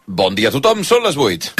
Bon dia a tothom, són les 8.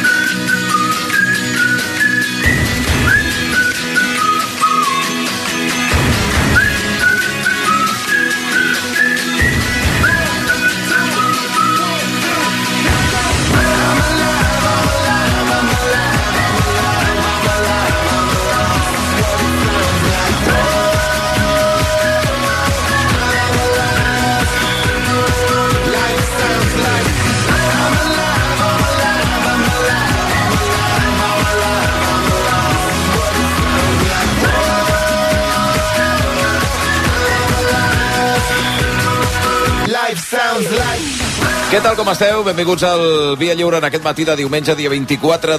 Què tal, com esteu? Benvinguts al Via Lliure en aquest matí de diumenge, dia 25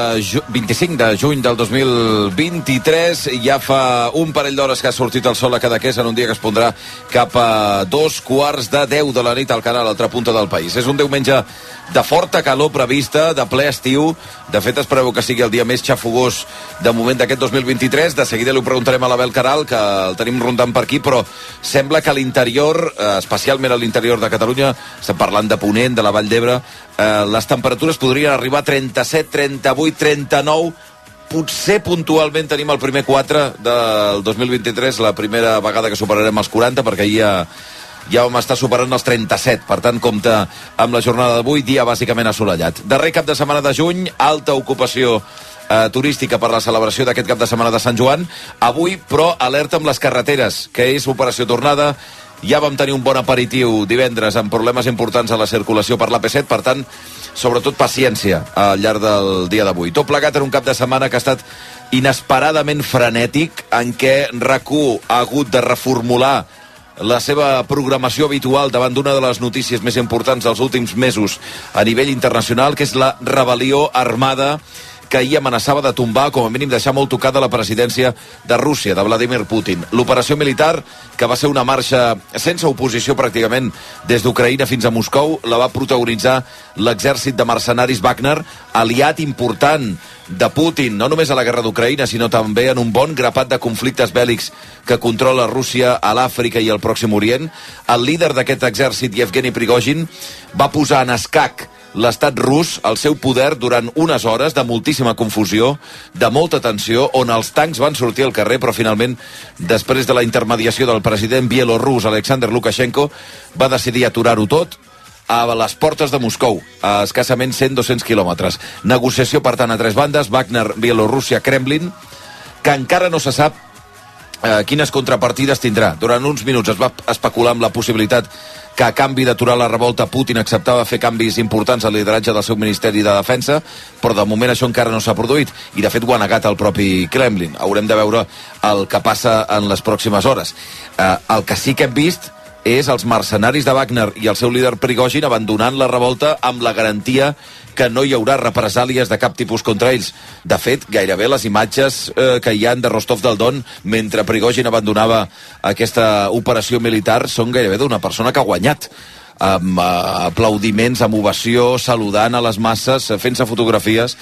de juny del 2023. Ja fa un parell d'hores que ha sortit el sol a Cadaqués en un dia que es pondrà cap a 2:45 de la nit al canal, a l'altra punta del país. És un diumenge de forta calor prevista, de ple estiu. De fet, es preveu que sigui el dia més xafogós de moment d'aquest 2023. De seguida li ho preguntarem a l'Abel Caral, que el tenim rondant per aquí, però sembla que a l'interior, especialment a l'interior de Catalunya, estem parlant de Ponent, de la Vall d'Ebre, les temperatures podrien arribar a 37, 38, 39. Potser puntualment tenim el primer 4 del 2023, la primera vegada que superarem els 40, perquè ja vam estar superant els 37. Per tant, compte amb la jornada d'avui, dia bàsicament assolellat. Darrer cap de setmana de juny, alta ocupació turística per la celebració d'aquest cap de setmana de Sant Joan. Avui, però, alerta amb les carreteres, que és operació tornada. Ja vam tenir un bon aperitiu divendres amb problemes importants a la circulació per l'AP7, per tant, sobretot paciència al llarg del dia d'avui. Tot plegat en un cap de setmana que ha estat inesperadament frenètic, en què RAC1 ha hagut de reformular la seva programació habitual davant d'una de les notícies més importants dels últims mesos a nivell internacional, que és la rebel·lió armada que ahir amenaçava de tombar, com a mínim deixar molt tocada la presidència de Rússia, de Vladimir Putin. L'operació militar, que va ser una marxa sense oposició pràcticament des d'Ucraïna fins a Moscou, la va protagonitzar l'exèrcit de mercenaris Wagner, aliat important de Putin, no només a la guerra d'Ucraïna, sinó també en un bon grapat de conflictes bèl·lics que controla Rússia a l'Àfrica i al Pròxim Orient. El líder d'aquest exèrcit, Yevgeny Prigozhin, va posar en escac l'estat rus, el seu poder, durant unes hores de moltíssima confusió, de molta tensió, on els tancs van sortir al carrer, però finalment, després de la intermediació del president bielorrus Alexander Lukashenko, va decidir aturar-ho tot a les portes de Moscou, a escassament 100-200 quilòmetres. Negociació, per tant, a tres bandes, Wagner, Bielorússia, Kremlin, que encara no se sap quines contrapartides tindrà. Durant uns minuts es va especular amb la possibilitat que a canvi d'aturar la revolta Putin acceptava fer canvis importants al lideratge del seu Ministeri de Defensa, però de moment això encara no s'ha produït, i de fet ho ha negat el propi Kremlin. Haurem de veure el que passa en les pròximes hores. El que sí que hem vist és els mercenaris de Wagner i el seu líder Prigozhin abandonant la revolta amb la garantia que no hi haurà represàlies de cap tipus contra ells. De fet, gairebé les imatges que hi ha de Rostov del Don mentre Prigozhin abandonava aquesta operació militar són gairebé d'una persona que ha guanyat, amb aplaudiments, amb ovació, saludant a les masses, fent-se fotografies.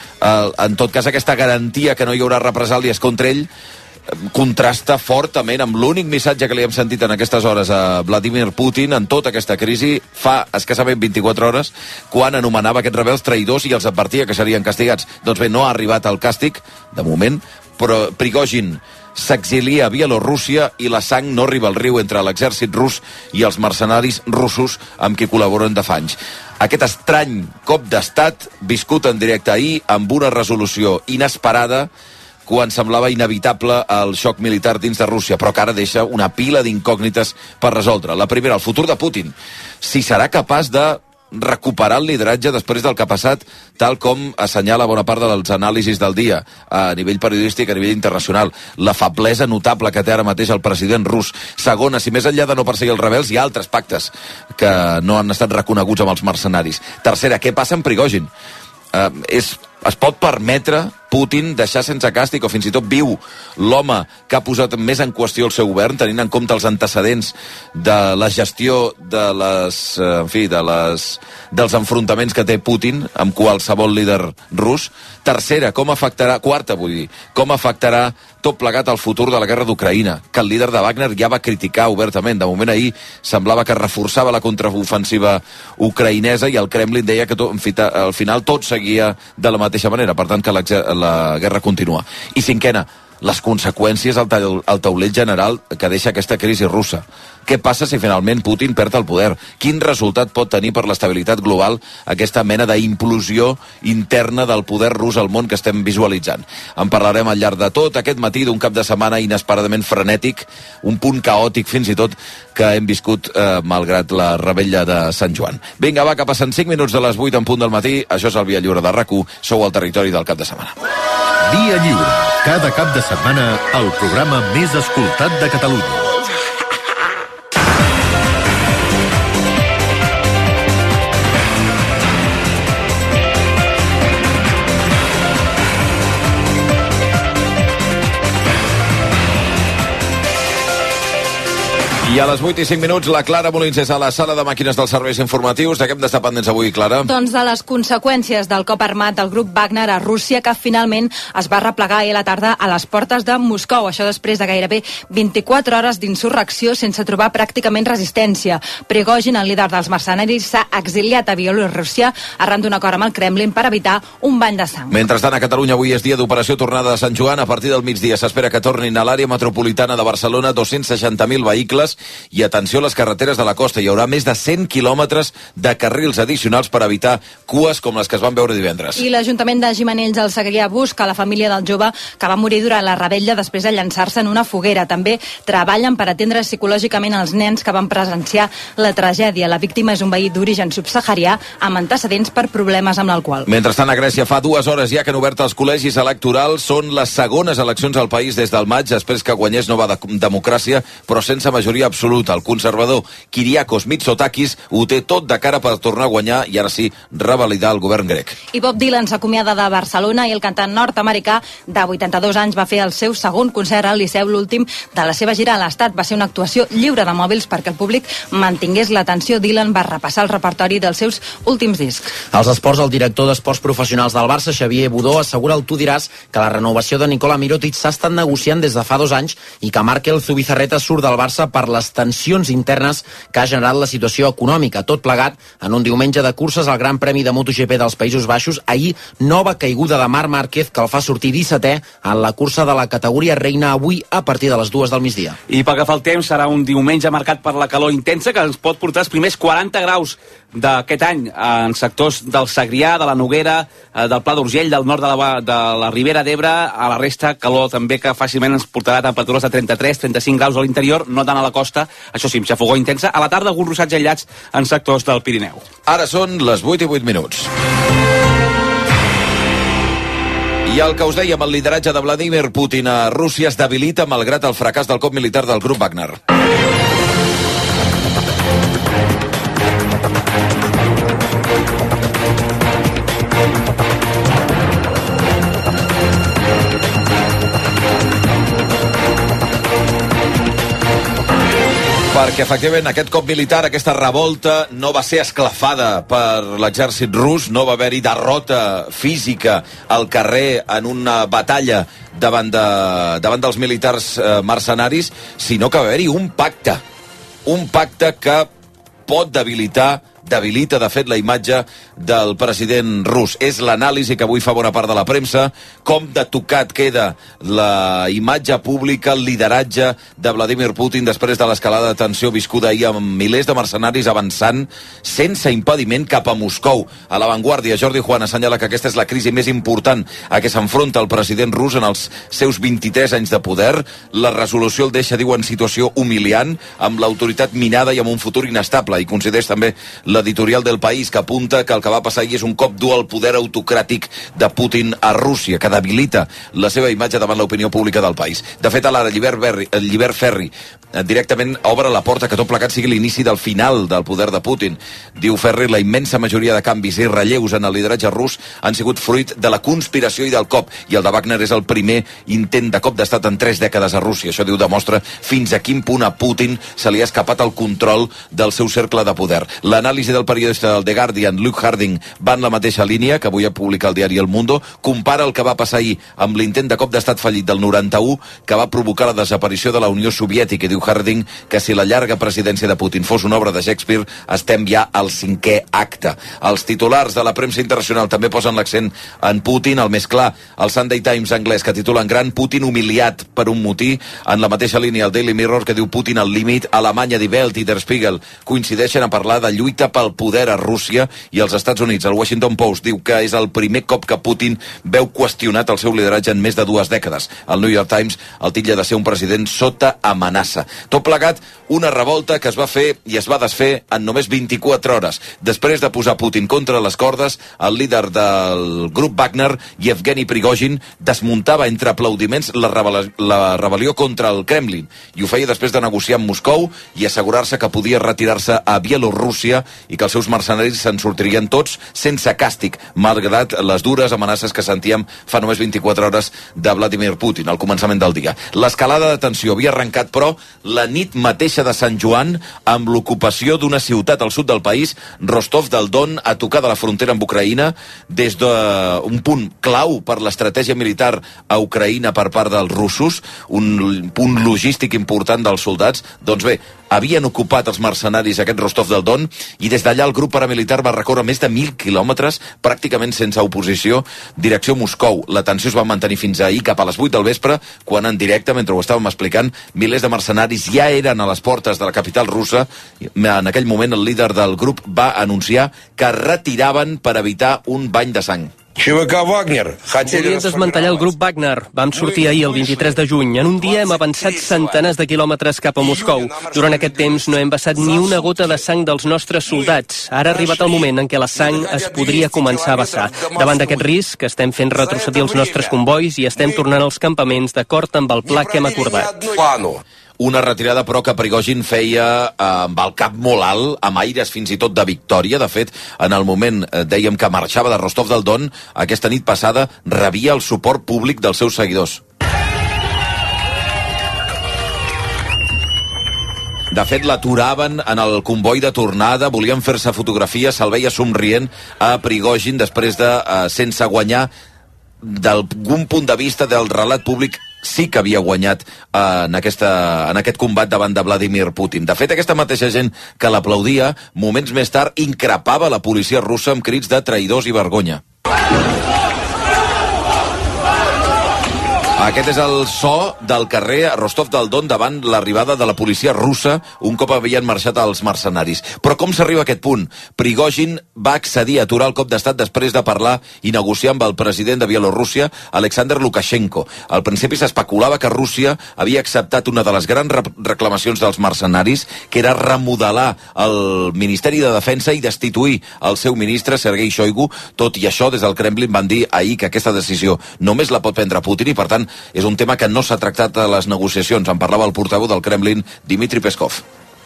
En tot cas, aquesta garantia que no hi haurà represàlies contra ell contrasta fortament amb l'únic missatge que li hem sentit en aquestes hores a Vladimir Putin en tota aquesta crisi fa escassament 24 hores, quan anomenava aquests rebels traïdors i els advertia que serien castigats. Doncs bé, no ha arribat al càstig de moment, però Prigozhin s'exilia a Bielorússia i la sang no arriba al riu entre l'exèrcit rus i els mercenaris russos amb qui col·laboren de fa anys. Aquest estrany cop d'estat viscut en directe ahir amb una resolució inesperada quan semblava inevitable el xoc militar dins de Rússia, però que ara deixa una pila d'incògnites per resoldre. La primera, el futur de Putin. Si serà capaç de recuperar el lideratge després del que ha passat, tal com assenyala bona part dels anàlisis del dia a nivell periodístic, a nivell internacional. La feblesa notable que té ara mateix el president rus. Segona, si més enllà de no perseguir els rebels, hi ha altres pactes que no han estat reconeguts amb els mercenaris. Tercera, què passa amb Prigozhin? És Es pot permetre Putin deixar sense càstig, o fins i tot viu l'home que ha posat més en qüestió el seu govern, tenint en compte els antecedents de la gestió de dels enfrontaments que té Putin amb qualsevol líder rus. Tercera, quarta, com afectarà tot plegat al futur de la guerra d'Ucraïna, que el líder de Wagner ja va criticar obertament. De moment ahir semblava que reforçava la contraofensiva ucraïnesa i el Kremlin deia que al final tot seguia de la mateixa manera, per tant que la guerra continua. I cinquena, les conseqüències al taulell general que deixa aquesta crisi russa. Què passa si finalment Putin perd el poder? Quin resultat pot tenir per l'estabilitat global aquesta mena d'implosió interna del poder rus al món que estem visualitzant? En parlarem al llarg de tot aquest matí d'un cap de setmana inesperadament frenètic, un punt caòtic fins i tot que hem viscut malgrat la rebella de Sant Joan. Vinga, va, que passen 5 minuts de les 8 en punt del matí. Això és el Via Lliure de RAC1. Sou al territori del cap de setmana. Via Lliure. Cada cap de setmana el programa més escoltat de Catalunya. I a les 8 i 5 minuts, la Clara Molins és a la sala de màquines dels serveis informatius. De què hem d'estar pendents avui, Clara? Doncs de les conseqüències del cop armat del grup Wagner a Rússia, que finalment es va replegar ahir a la tarda a les portes de Moscou. Això després de gairebé 24 hores d'insurrecció sense trobar pràcticament resistència. Prigozhin, el líder dels mercenaris, s'ha exiliat a Bielorússia arran d'un acord amb el Kremlin per evitar un bany de sang. Mentrestant, a Catalunya avui és dia d'operació tornada de Sant Joan. A partir del migdia s'espera que tornin a l'àrea metropolitana de Barcelona 260.000 vehicles. I atenció a les carreteres de la costa, hi haurà més de 100 quilòmetres de carrils addicionals per evitar cues com les que es van veure divendres. I l'Ajuntament de Gimenells al Segrià busca la família del jove que va morir durant la rebella després de llançar-se en una foguera. També treballen per atendre psicològicament els nens que van presenciar la tragèdia. La víctima és un veí d'origen subsaharià amb antecedents per problemes amb l'alcohol. Mentrestant, a Grècia fa 2 hores ja que han obert els col·legis electorals. Són les segones eleccions al país des del maig, després que guanyés Nova Democràcia, però sense majoria absoluta. El conservador Kyriakos Mitsotakis ho té tot de cara per tornar a guanyar i ara sí revalidar el govern grec. I Bob Dylan s'acomiada de Barcelona i el cantant nord-americà de 82 anys va fer el seu segon concert al Liceu, l'últim de la seva gira a l'Estat. Va ser una actuació lliure de mòbils perquè el públic mantingués l'atenció. Dylan va repassar el repertori dels seus últims discs. Als esports, el director d'Esports Professionals del Barça, Xavier Budó, assegura al Tu diràs que la renovació de Nikola Mirotic s'ha estat negociant des de fa 2 anys i que Markel Zubizarreta surt del Barça per les tensions internes que ha generat la situació econòmica. Tot plegat en un diumenge de curses al Gran Premi de MotoGP dels Països Baixos. Ahir, nova caiguda de Marc Márquez que el fa sortir 17è en la cursa de la categoria reina avui a partir de les 2 del migdia. I pel que fa al temps, serà un diumenge marcat per la calor intensa que ens pot portar els primers 40 graus d'aquest any en sectors del Segrià, de la Noguera, del Pla d'Urgell, del nord de la Ribera d'Ebre. A la resta, calor també que fàcilment ens portarà temperatures de 33-35 graus a l'interior, no tant a la costa, això sí, amb xafogor intensa. A la tarda, alguns ruixats aïllats en sectors del Pirineu. Ara són les 8 i 8 minuts. I el que us dèiem, el lideratge de Vladimir Putin a Rússia es debilita malgrat el fracàs del cop militar del grup Wagner. Perquè, efectivament, aquest cop militar, aquesta revolta, no va ser esclafada per l'exèrcit rus, no va haver-hi derrota física al carrer en una batalla davant dels militars mercenaris, sinó que va haver-hi un pacte que pot debilita, de fet, la imatge del president rus. És l'anàlisi que avui fa bona part de la premsa, com de tocat queda la imatge pública, el lideratge de Vladimir Putin després de l'escalada de tensió viscuda ahir amb milers de mercenaris avançant sense impediment cap a Moscou. A l'avantguàrdia, Jordi Juan assenyala que aquesta és la crisi més important a què s'enfronta el president rus en els seus 23 anys de poder. La resolució el deixa, diu, en situació humiliant, amb l'autoritat minada i amb un futur inestable, i coincideix també l'editorial del País, que apunta que el que va passar ahir és un cop dur al poder autocràtic de Putin a Rússia, que debilita la seva imatge davant l'opinió pública del país. De fet, a l'ara, Llibert Ferri directament obre la porta que tot plegat sigui l'inici del final del poder de Putin. Diu Ferri, la immensa majoria de canvis i relleus en el lideratge rus han sigut fruit de la conspiració i del cop, i el de Wagner és el primer intent de cop d'estat en 3 dècades a Rússia. Això, diu, demostra fins a quin punt a Putin se li ha escapat el control del seu cercle de poder. L'anàlisi del periodista del The Guardian, Luke Harding, va en la mateixa línia, que avui ha publicat el diari El Mundo, compara el que va passar ahir amb l'intent de cop d'estat fallit del 91 que va provocar la desaparició de la Unió Soviètica, i diu Harding que si la llarga presidència de Putin fos una obra de Shakespeare, estem ja al 5è acte. Els titulars de la premsa internacional també posen l'accent en Putin, el més clar, el Sunday Times anglès, que titula en gran Putin humiliat per un motí. En la mateixa línia el Daily Mirror, que diu Putin al límit. Alemanya, Die Welt i Der Spiegel coincideixen a parlar de lluita pel poder a Rússia, i els Estats Units, el Washington Post, diu que és el primer cop que Putin veu qüestionat el seu lideratge en més de 2 dècades. El New York Times el titlla de ser un president sota amenaça. Tot plegat, una revolta que es va fer i es va desfer en només 24 hores. Després de posar Putin contra les cordes, el líder del grup Wagner, Yevgeny Prigozhin, desmuntava entre aplaudiments la rebel·lió contra el Kremlin, i ho feia després de negociar amb Moscou i assegurar-se que podia retirar-se a Bielorússia i que els seus mercenaris se'n sortirien tots sense càstig, malgrat les dures amenaces que sentíem fa només 24 hores de Vladimir Putin al començament del dia. L'escalada de tensió havia arrencat, però, la nit mateixa de Sant Joan, amb l'ocupació d'una ciutat al sud del país, Rostov del Don, a tocar de la frontera amb Ucraïna, des d'un punt clau per l'estratègia militar a Ucraïna per part dels russos, un punt logístic important dels soldats. Doncs bé, havien ocupat els mercenaris aquest Rostov del Don, i des d'allà el grup paramilitar va recórrer més de 1.000 quilòmetres, pràcticament sense oposició, direcció Moscou. La tensió es va mantenir fins ahir cap a les 8 del vespre, quan en directe, mentre ho estàvem explicant, milers de mercenaris ja eren a les portes de la capital russa. En aquell moment el líder del grup va anunciar que retiraven per evitar un bany de sang. Volien desmantellar el grup Wagner. Vam sortir ahir, el 23 de juny. En un dia hem avançat centenars de quilòmetres cap a Moscou. Durant aquest temps no hem vessat ni una gota de sang dels nostres soldats. Ara ha arribat el moment en què la sang es podria començar a vessar. Davant d'aquest risc, estem fent retrocedir els nostres convois i estem tornant als campaments d'acord amb el pla que hem acordat. Una retirada, però, que Prigozhin feia amb el cap molt alt, amb aires fins i tot de victòria. De fet, en el moment, dèiem, que marxava de Rostov del Don, aquesta nit passada rebia el suport públic dels seus seguidors. De fet, l'aturaven en el comboi de tornada, volien fer-se fotografies, se'l veia somrient a Prigozhin després de, sense guanyar, d'algun punt de vista del relat públic, sí que havia guanyat en aquest combat davant de Vladimir Putin. De fet, aquesta mateixa gent que l'aplaudia, moments més tard, increpava la policia russa amb crits de traïdors i vergonya. Aquest és el so del carrer a Rostov del Don davant l'arribada de la policia russa un cop havien marxat els mercenaris. Però com s'arriba a aquest punt? Prigozhin va accedir a aturar el cop d'estat després de parlar i negociar amb el president de Bielorússia, Alexander Lukashenko. Al principi s'especulava que Rússia havia acceptat una de les grans reclamacions dels mercenaris, que era remodelar el Ministeri de Defensa i destituir el seu ministre, Sergei Shoigu. Tot i això, des del Kremlin van dir ahir que aquesta decisió només la pot prendre Putin i, per tant, és un tema que no s'ha tractat a les negociacions. En parlava el portaveu del Kremlin, Dmitry Peskov.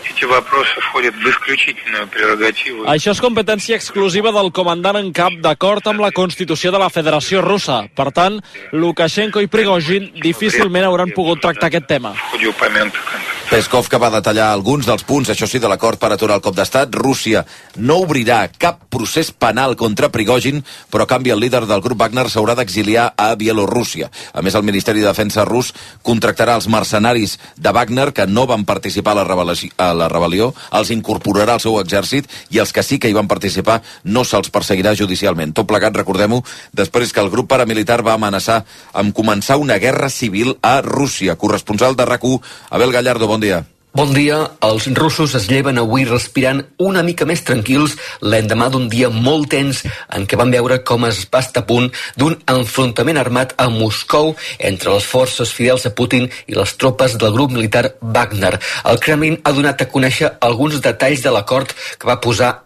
Això és competència exclusiva del comandant en cap d'acord amb la Constitució de la Federació Russa. Per tant, Lukashenko i Prigozhin difícilment hauran pogut tractar aquest tema. Peskov, que va detallar alguns dels punts, això sí, de l'acord per aturar el cop d'estat. Rússia no obrirà cap procés penal contra Prigozhin, però a canvi el líder del grup Wagner s'haurà d'exiliar a Bielorússia. A més, el Ministeri de Defensa rus contractarà els mercenaris de Wagner que no van participar a la rebel·lió, els incorporarà al seu exèrcit, i els que sí que hi van participar no se'ls perseguirà judicialment. Tot plegat, recordem-ho, després que el grup paramilitar va amenaçar amb començar una guerra civil a Rússia. Corresponsal de RAC1, Abel Gallardo, bon dia. Bon dia. Els russos es lleven avui respirant una mica més tranquils l'endemà d'un dia molt tens en què van veure com es va estar a punt d'un enfrontament armat a Moscou entre les forces fidels a Putin i les tropes del grup militar Wagner. El Kremlin ha donat a conèixer alguns detalls de l'acord que va posar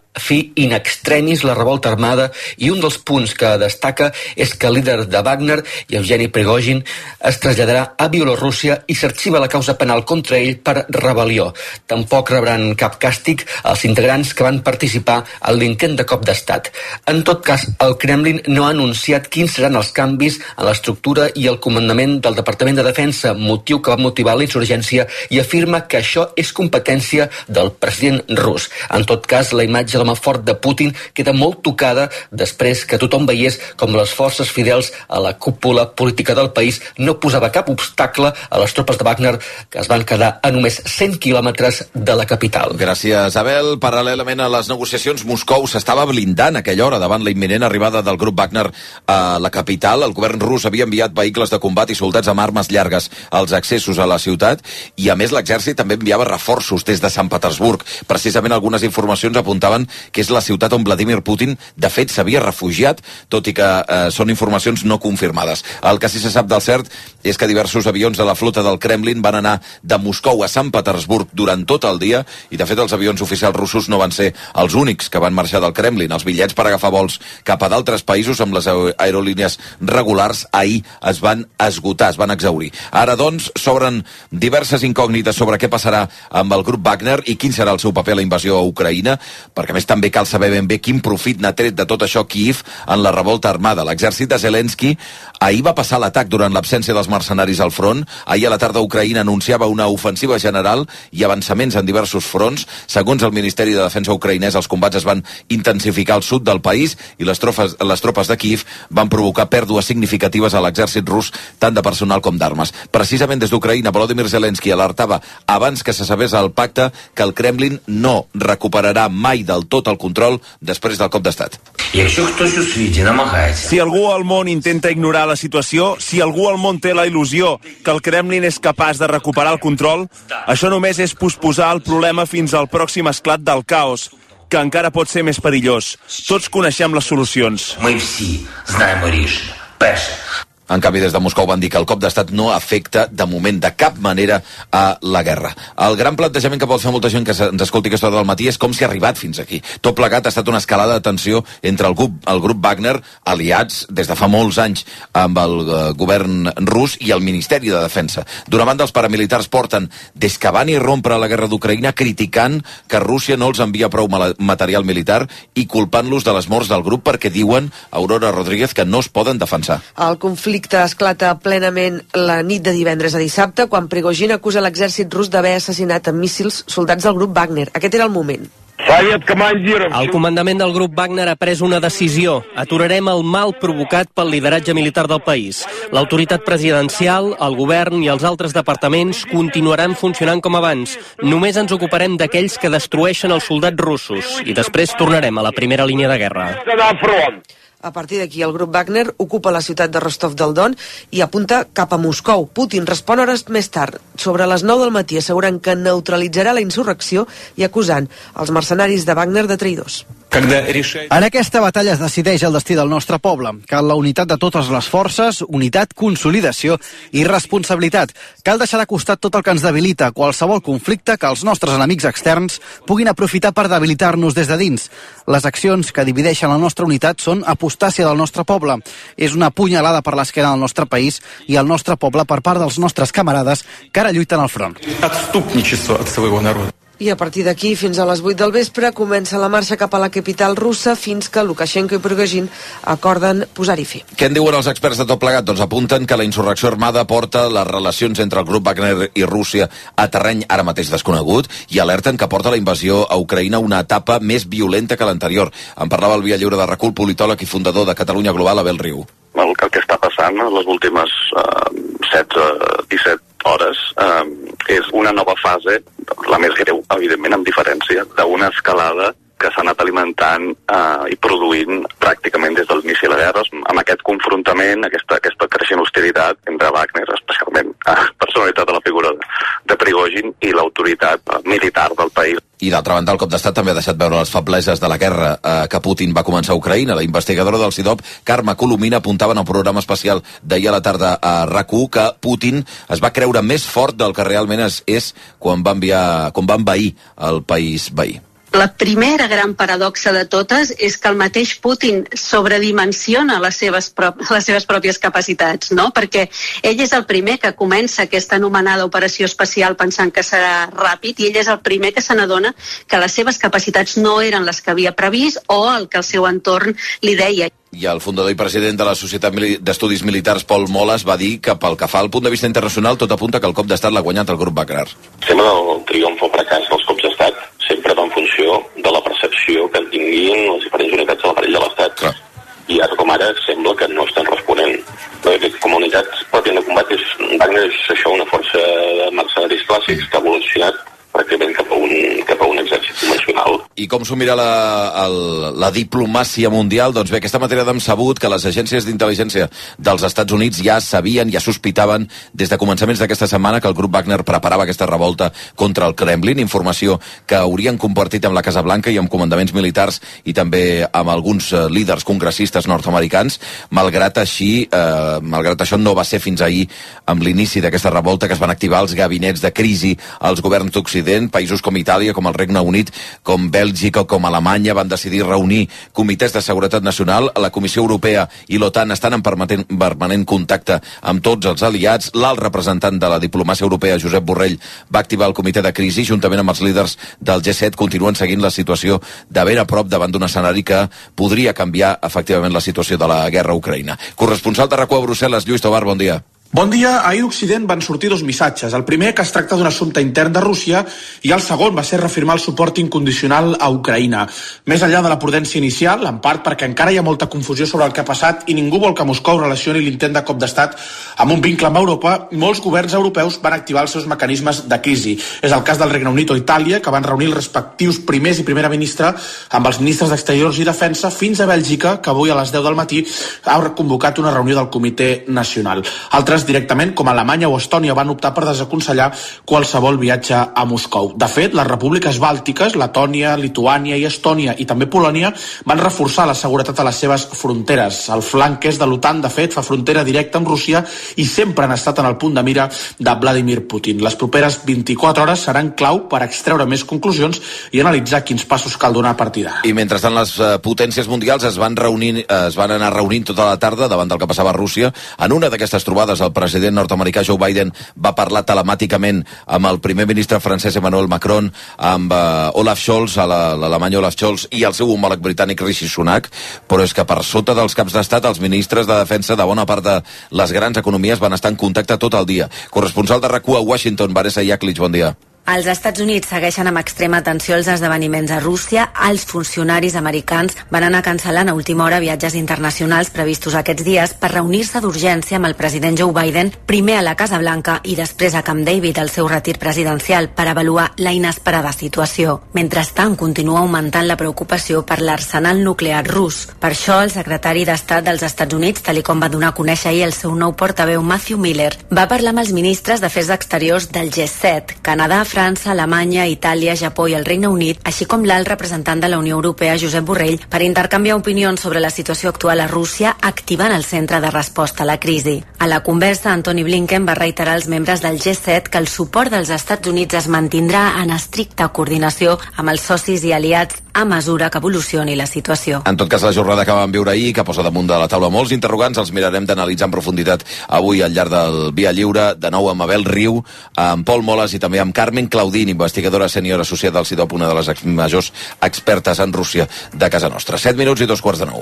fi in extremis la revolta armada i un dels punts que destaca és que el líder de Wagner, Yevgeny Prigozhin, es traslladarà a Bielorússia i s'arxiva la causa penal contra ell per rebel·lió. Tampoc rebran cap càstig els integrants que van participar en l'intent de cop d'estat. En tot cas, el Kremlin no ha anunciat quins seran els canvis en l'estructura i el comandament del Departament de Defensa, motiu que va motivar la insurgència, i afirma que això és competència del president rus. En tot cas, la imatge de l'home fort de Putin queda molt tocada després que tothom veiés com les forces fidels a la cúpula política del país no posava cap obstacle a les tropes de Wagner, que es van quedar a només 100 quilòmetres de la capital. Gràcies, Abel. Paral·lelament a les negociacions, Moscou s'estava blindant a aquella hora davant la imminent arribada del grup Wagner a la capital. El govern rus havia enviat vehicles de combat i soldats amb armes llargues als accessos a la ciutat i, a més, l'exèrcit també enviava reforços des de Sant Petersburg. Precisament algunes informacions apuntaven que és la ciutat on Vladimir Putin, de fet, s'havia refugiat, tot i que són informacions no confirmades. El que sí se sap del cert és que diversos avions de la flota del Kremlin van anar de Moscou a Sant Petersburg durant tot el dia i, de fet, els avions oficials russos no van ser els únics que van marxar del Kremlin. Els bitllets per agafar vols cap a d'altres països amb les aerolínies regulars ahir es van esgotar, es van exhaurir. Ara, doncs, s'obren diverses incògnites sobre què passarà amb el grup Wagner i quin serà el seu paper a la invasió a Ucraïna, perquè, a més, també cal saber ben bé quin profit n'ha tret de tot això Kyiv en la revolta armada. L'exèrcit de Zelensky ahir va passar l'atac durant l'absència dels mercenaris al front. Ahir a la tarda Ucraïna anunciava una ofensiva general i avançaments en diversos fronts. Segons el Ministeri de Defensa ucraïnès, els combats es van intensificar al sud del país i les tropes de Kyiv van provocar pèrdues significatives a l'exèrcit rus, tant de personal com d'armes. Precisament des d'Ucraïna, Volodymyr Zelensky alertava abans que se sabés el pacte que el Kremlin no recuperarà mai del tot el control després del cop d'estat. Si algú al món intenta ignorar la situació, si algú al món té la il·lusió que el Kremlin és capaç de recuperar el control, això només és posposar el problema fins al pròxim esclat del caos, que encara pot ser més perillós. Tots coneixem les solucions. En canvi, des de Moscou van dir que el cop d'estat no afecta, de moment, de cap manera a la guerra. El gran plantejament que pot fer molta gent que ens escolti aquesta hora del matí és com s'hi ha arribat fins aquí. Tot plegat ha estat una escalada de tensió entre el grup Wagner, aliats des de fa molts anys amb el govern rus i el Ministeri de Defensa. D'una banda, els paramilitars porten, des que van irrompre la guerra d'Ucraïna, criticant que Rússia no els envia prou material militar i culpant-los de les morts del grup perquè diuen, Aurora Rodríguez, que no es poden defensar. El conflicte esclata plenament la nit de divendres a dissabte, quan Prigozhin acusa l'exèrcit rus d'haver assassinat amb míssils soldats del grup Wagner. Aquest era el moment. El comandament del grup Wagner ha pres una decisió. Aturarem el mal provocat pel lideratge militar del país. L'autoritat presidencial, el govern i els altres departaments continuaran funcionant com abans. Només ens ocuparem d'aquells que destrueixen els soldats russos i després tornarem a la primera línia de guerra. A partir d'aquí, el grup Wagner ocupa la ciutat de Rostov del Don i apunta cap a Moscou. Putin respon hores més tard, sobre les 9 del matí, assegurant que neutralitzarà la insurrecció i acusant els mercenaris de Wagner de traïdors. En aquesta batalla es decideix el destí del nostre poble. Cal la unitat de totes les forces, unitat, consolidació i responsabilitat. Cal deixar de costat tot el que ens debilita, qualsevol conflicte que els nostres enemics externs puguin aprofitar per debilitar-nos des de dins. Les accions que divideixen la nostra unitat són apostàcia del nostre poble. És una punyalada per l'esquena del nostre país i el nostre poble per part dels nostres camarades que ara lluiten al front. I a partir d'aquí, fins a les 8 del vespre, comença la marxa cap a la capital russa fins que Lukashenko i Prigozhin acorden posar-hi fi. Què en diuen els experts de tot plegat? Doncs apunten que la insurrecció armada porta les relacions entre el grup Wagner i Rússia a terreny ara mateix desconegut i alerten que porta la invasió a Ucraïna una etapa més violenta que l'anterior. En parlava el Via Lliure de RAC1, politòleg i fundador de Catalunya Global, Abel Riu. El que està passant en les últimes 17 hores és una nova fase, la més greu, evidentment, amb diferència, d'una escalada que s'ha anat alimentant i produint pràcticament des de l'inici de la guerra, amb aquest confrontament, aquesta creixent hostilitat entre Wagner, especialment personalitat de la figura de Prigozhin, i l'autoritat militar del país. I d'altra banda, el cop d'estat també ha deixat veure les febleses de la guerra que Putin va començar a Ucraïna. La investigadora del CIDOB, Carme Colomina, apuntava en el programa especial d'ahir a la tarda a RAC1 que Putin es va creure més fort del que realment és quan va envair el país veí. La primera gran paradoxa de totes és que el mateix Putin sobredimensiona les seves pròpies capacitats, no? Perquè ell és el primer que comença aquesta anomenada operació especial pensant que serà ràpid, i ell és el primer que se n'adona que les seves capacitats no eren les que havia previst o el que el seu entorn li deia. I el fundador i president de la Societat d'Estudis Militars, Paul Molas, va dir que pel que fa al punt de vista internacional tot apunta que el cop d'estat l'ha guanyat el grup Wagner. Sembla el triomf o fracàs dels cops d'estat sempre va en funció de la percepció que tinguin les diferents unitats de l'aparell de l'estat. I ara com ara sembla que no estan responent. Com a unitats pròpies de combat, Wagner és això, una força de mercenaris clàssics que ha evolucionat pràcticament cap a un exèrcit convencional. I com s'ho mira la diplomàcia mundial? Doncs bé, aquesta matèria hem sabut que les agències d'intel·ligència dels Estats Units ja sabien, ja sospitaven des de començaments d'aquesta setmana que el grup Wagner preparava aquesta revolta contra el Kremlin, informació que haurien compartit amb la Casa Blanca i amb comandaments militars i també amb alguns líders congressistes nord-americans. Malgrat això no va ser fins ahir amb l'inici d'aquesta revolta que es van activar els gabinets de crisi als governs d'Occident. Països com Itàlia, com el Regne Unit, com Bèlgica o com Alemanya van decidir reunir comitès de seguretat nacional. La Comissió Europea i l'OTAN estan en permanent contacte amb tots els aliats. L'alt representant de la diplomàcia europea, Josep Borrell, va activar el comitè de crisi juntament amb els líders del G7. Continuen seguint la situació de ben a prop davant d'un escenari que podria canviar efectivament la situació de la guerra a Ucraïna. Corresponsal de RAC1 a Brussel·les, Lluís Tobar, bon dia. Bon dia. Ahir d'Occident van sortir dos missatges. El primer, que es tracta d'un assumpte intern de Rússia, i el segon va ser reafirmar el suport incondicional a Ucraïna. Més enllà de la prudència inicial, en part perquè encara hi ha molta confusió sobre el que ha passat i ningú vol que Moscou relacioni l'intent de cop d'estat amb un vincle amb Europa, molts governs europeus van activar els seus mecanismes de crisi. És el cas del Regne Unit o Itàlia, que van reunir els respectius primers i primera ministra amb els ministres d'Exteriors i Defensa, fins a Bèlgica, que avui a les 10 del matí ha convocat una reunió del Comitè Nacional. Altres directament, com Alemanya o Estònia, van optar per desaconsellar qualsevol viatge a Moscou. De fet, les repúbliques bàltiques, Letònia, Lituània i Estònia, i també Polònia, van reforçar la seguretat a les seves fronteres. El flanc est de l'OTAN, de fet, fa frontera directa amb Rússia i sempre han estat en el punt de mira de Vladimir Putin. Les properes 24 hores seran clau per extreure més conclusions i analitzar quins passos cal donar a partir d'ara. I mentrestant, les potències mundials es van anar reunint tota la tarda davant del que passava a Rússia. En una d'aquestes trobades, el president nord-americà Joe Biden va parlar telemàticament amb el primer ministre francès Emmanuel Macron, amb Olaf Scholz, l'alemany Olaf Scholz, i el seu homòleg britànic Rishi Sunak, però és que per sota dels caps d'estat els ministres de defensa de bona part de les grans economies van estar en contacte tot el dia. Corresponsal de RAC1 a Washington, Vanessa Iaclich, bon dia. Els Estats Units segueixen amb extrema atenció els esdeveniments a Rússia. Els funcionaris americans van anar cancel·lant a última hora viatges internacionals previstos aquests dies per reunir-se d'urgència amb el president Joe Biden, primer a la Casa Blanca i després a Camp David, al seu retir presidencial, per avaluar la inesperada situació. Mentrestant, continua augmentant la preocupació per l'arsenal nuclear rus. Per això, el secretari d'Estat dels Estats Units, tal com va donar a conèixer ahir el seu nou portaveu Matthew Miller, va parlar amb els ministres d'Afers Exteriors del G7, Canadà, França, Alemanya, Itàlia, Japó i el Regne Unit, així com l'alt representant de la Unió Europea, Josep Borrell, per intercanviar opinions sobre la situació actual a Rússia, activant el centre de resposta a la crisi. A la conversa, Antony Blinken va reiterar als membres del G7 que el suport dels Estats Units es mantindrà en estricta coordinació amb els socis i aliats a mesura que evolucioni la situació. En tot cas, la jornada que vam viure ahir, que posa damunt de la taula molts interrogants, els mirarem d'analitzar en profunditat avui al llarg del Via Lliure, de nou amb Abel Riu, amb Pol Molas i també amb Carmen Claudín, investigadora sènior associada al CIDOP, una de les majors expertes en Rússia de casa nostra. 7 minuts i 2:45.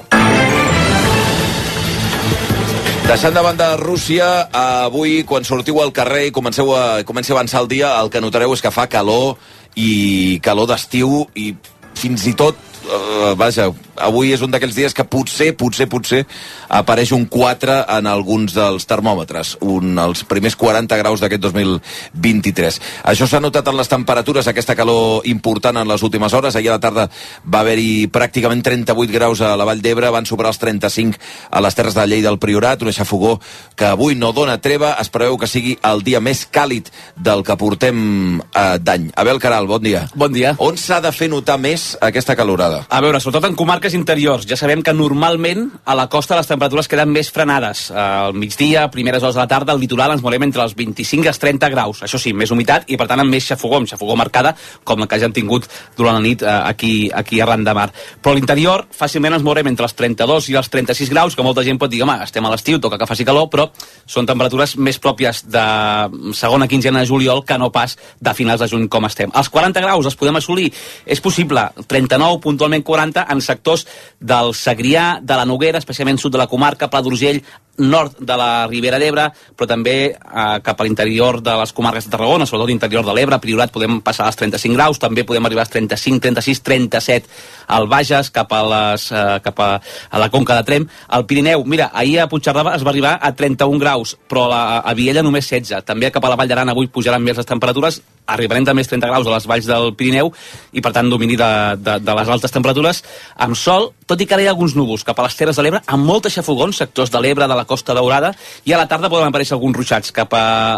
Deixant de banda Rússia, avui, quan sortiu al carrer i comenci a avançar el dia, el que notareu és que fa calor, i calor d'estiu, i fins i tot, avui és un d'aquells dies que potser apareix un 4 en alguns dels termòmetres, els primers 40 graus d'aquest 2023. Això s'ha notat en les temperatures, aquesta calor important en les últimes hores. Ahir a la tarda va haver-hi pràcticament 38 graus a la Vall d'Ebre, van superar els 35 a les Terres de Lleida del Priorat, un aixafogó que avui no dona treva. Es preveu que sigui el dia més càlid del que portem d'any. Abel Caral, bon dia. Bon dia. On s'ha de fer notar més aquesta calorada? A veure, sobretot en comarques comarques interiors. Ja sabem que normalment a la costa les temperatures queden més frenades. Al migdia, primeres hores de la tarda, al litoral ens movem entre els 25 i els 30 graus. Això sí, més humitat i per tant amb més xafogó marcada com la que ja hem tingut durant la nit aquí arran de mar. Però a l'interior fàcilment ens mourem entre els 32 i els 36 graus, que molta gent pot dir, home, estem a l'estiu, toca que faci calor, però són temperatures més pròpies de segona quinzena de juliol que no pas de finals de juny com estem. Els 40 graus els podem assolir? És possible. 39, puntualment 40, en sectors del Segrià, de la Noguera, especialment sud de la comarca, Pla d'Urgell, nord de la Ribera d'Ebre, però també cap a l'interior de les comarques de Tarragona, sobretot l'interior de l'Ebre, Priorat, podem passar als 35 graus, també podem arribar als 35, 36, 37 al Bages, cap a la Conca de Tremp. Al Pirineu, mira, ahir a Puigcerdà es va arribar a 31 graus, però a Viella només 16. També cap a la Vall d'Aran avui pujaran més les temperatures, arribarem també als 30 graus a les valls del Pirineu i per tant domini de les altes temperatures amb sol, tot i que ara hi ha alguns núvols cap a les Terres de l'Ebre, amb moltes xafogons, sectors de l'Ebre, de la Costa Daurada, i a la tarda poden aparèixer alguns ruixats cap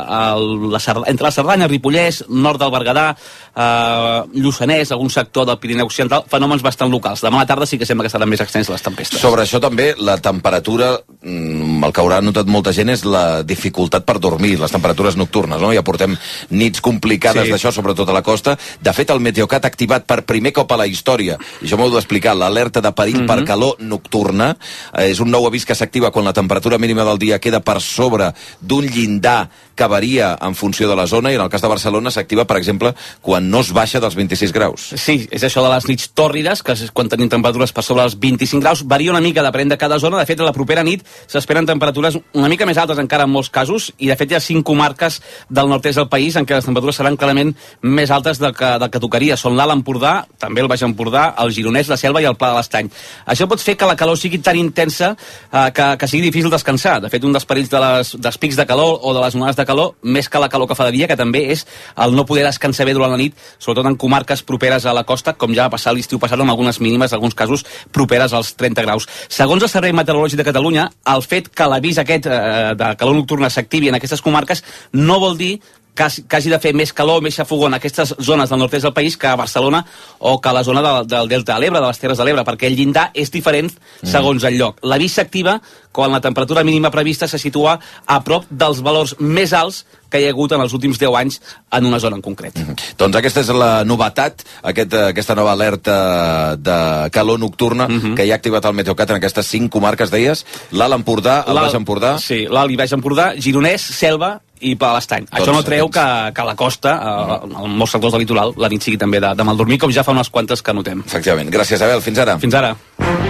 entre la Cerdanya, Ripollès, nord del Berguedà, Lluçanès, algun sector del Pirineu Occidental, fenòmens bastant locals. Demà a la tarda sí que sembla que seran més extenses les tempestes. Sobre això també, la temperatura, el que haurà notat molta gent és la dificultat per dormir, les temperatures nocturnes, no? Ja portem nits complicades d'això, sobretot a la costa. De fet, el Meteocat ha activat per primer cop a la història, i això m'ho heu d'explicar, l'alerta de perill per calor nocturna. És un nou avís que s'activa quan la temperatura mínima del dia queda per sobre d'un llindar que varia en funció de la zona, i en el cas de Barcelona s'activa, per exemple, quan no es baixa dels 26 graus. Sí, és això de les nits tòrrides, que és quan tenim temperatures per sobre dels 25 graus, varia una mica depenent de cada zona. De fet, a la propera nit s'esperen temperatures una mica més altes encara en molts casos, i de fet hi ha 5 comarques del nord-est del país en què les temperatures seran clarament més altes del que tocaria. Són l'Alt Empordà, també el Baix Empordà, el Gironès, la Selva i el Pla de l'Estany. Això pot fer que la calor sigui tan intensa que sigui difícil descansar. De fet, un dels perills dels pics de calor o de les onades de calor, més que la calor que fa de dia, que també és el no poder descansar bé durant la nit, sobretot en comarques properes a la costa, com ja va passar l'estiu passat amb algunes mínimes, en alguns casos properes als 30 graus. Segons el Servei Meteorològic de Catalunya, el fet que l'avís aquest de calor nocturna s'activi en aquestes comarques no vol dir que hagi de fer més calor, més xafogó en aquestes zones del nord-est del país que a Barcelona o que a la zona del Delta de l'Ebre, de les Terres de l'Ebre, perquè el llindar és diferent segons el lloc. L'avís s'activa quan la temperatura mínima prevista se situa a prop dels valors més alts que hi ha hagut en els últims 10 anys en una zona en concret. Doncs aquesta és la novetat, aquesta nova alerta de calor nocturna que hi ha activat el Meteocat en aquestes 5 comarques, deies, l'Alt Empordà, el Baix Empordà... Sí, l'Alt i Baix Empordà, Gironès, Selva i Pla de l'Estany. Això no treu que a la costa, en molts sectors del litoral, la nit sigui també de mal dormir, com ja fa unes quantes que notem. Efectivament. Gràcies, Abel. Fins ara. Fins ara.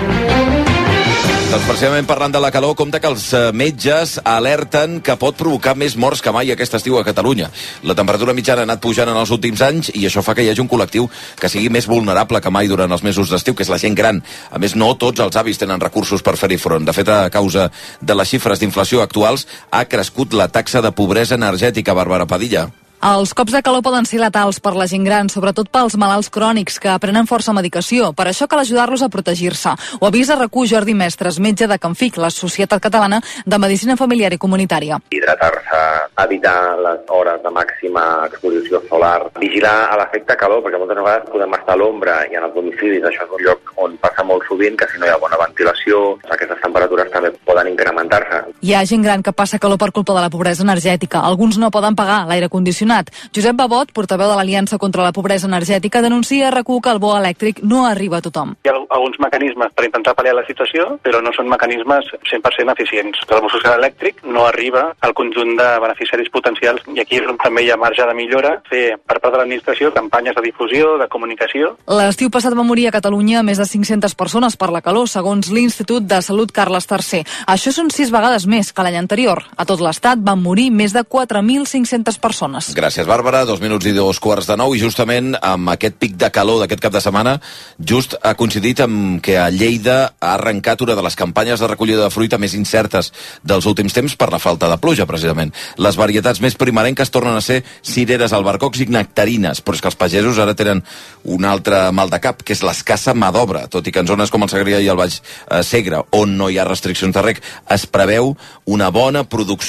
Doncs precisament parlant de la calor, compte que els metges alerten que pot provocar més morts que mai aquest estiu a Catalunya. La temperatura mitjana ha anat pujant en els últims anys i això fa que hi hagi un col·lectiu que sigui més vulnerable que mai durant els mesos d'estiu, que és la gent gran. A més, no tots els avis tenen recursos per fer-hi front. De fet, a causa de les xifres d'inflació actuals, ha crescut la taxa de pobresa energètica. Bàrbara Padilla. Els cops de calor poden ser letals per la gent gran, sobretot pels malalts crònics que prenen força medicació. Per això cal ajudar-los a protegir-se. Ho avisa RAC1 Jordi Mestres, metge de Canfic, la Societat Catalana de Medicina Familiar i Comunitària. Hidratar-se, evitar les hores de màxima exposició solar, vigilar a l'efecte calor, perquè moltes vegades podem estar a l'ombra i en els domicilis, això és un lloc on passa molt sovint, que si no hi ha bona ventilació, aquestes temperatures també poden incrementar-se. Hi ha gent gran que passa calor per culpa de la pobresa energètica. Alguns no poden pagar l'aire condicionat. Josep Babot, portaveu de l'Aliança contra la Pobresa Energètica, denuncia a RAC1 que el bo elèctric no arriba a tothom. Hi ha alguns mecanismes per intentar pal·liar la situació, però no són mecanismes 100% eficients. El bo social elèctric no arriba al conjunt de beneficiaris potencials i aquí és on també hi ha marge de millora, fer per part de l'administració campanyes de difusió, de comunicació. L'estiu passat va morir a Catalunya més de 500 persones per la calor, segons l'Institut de Salut Carles III. Això són 6 vegades més que l'any anterior. A tot l'estat van morir més de 4.500 persones. Gràcies, Bàrbara. 2 minuts i 2:45, i justament amb aquest pic de calor d'aquest cap de setmana, just ha coincidit amb que a Lleida ha arrencat una de les campanyes de recollida de fruita més incertes dels últims temps per la falta de pluja, precisament. Les varietats més primerenques tornen a ser cireres, albercocs i nectarines, però és que els pagesos ara tenen un altre mal de cap, que és l'escassa mà d'obra, tot i que en zones com el Segrià i el Baix Segre, on no hi ha restriccions de reg, es preveu una bona producció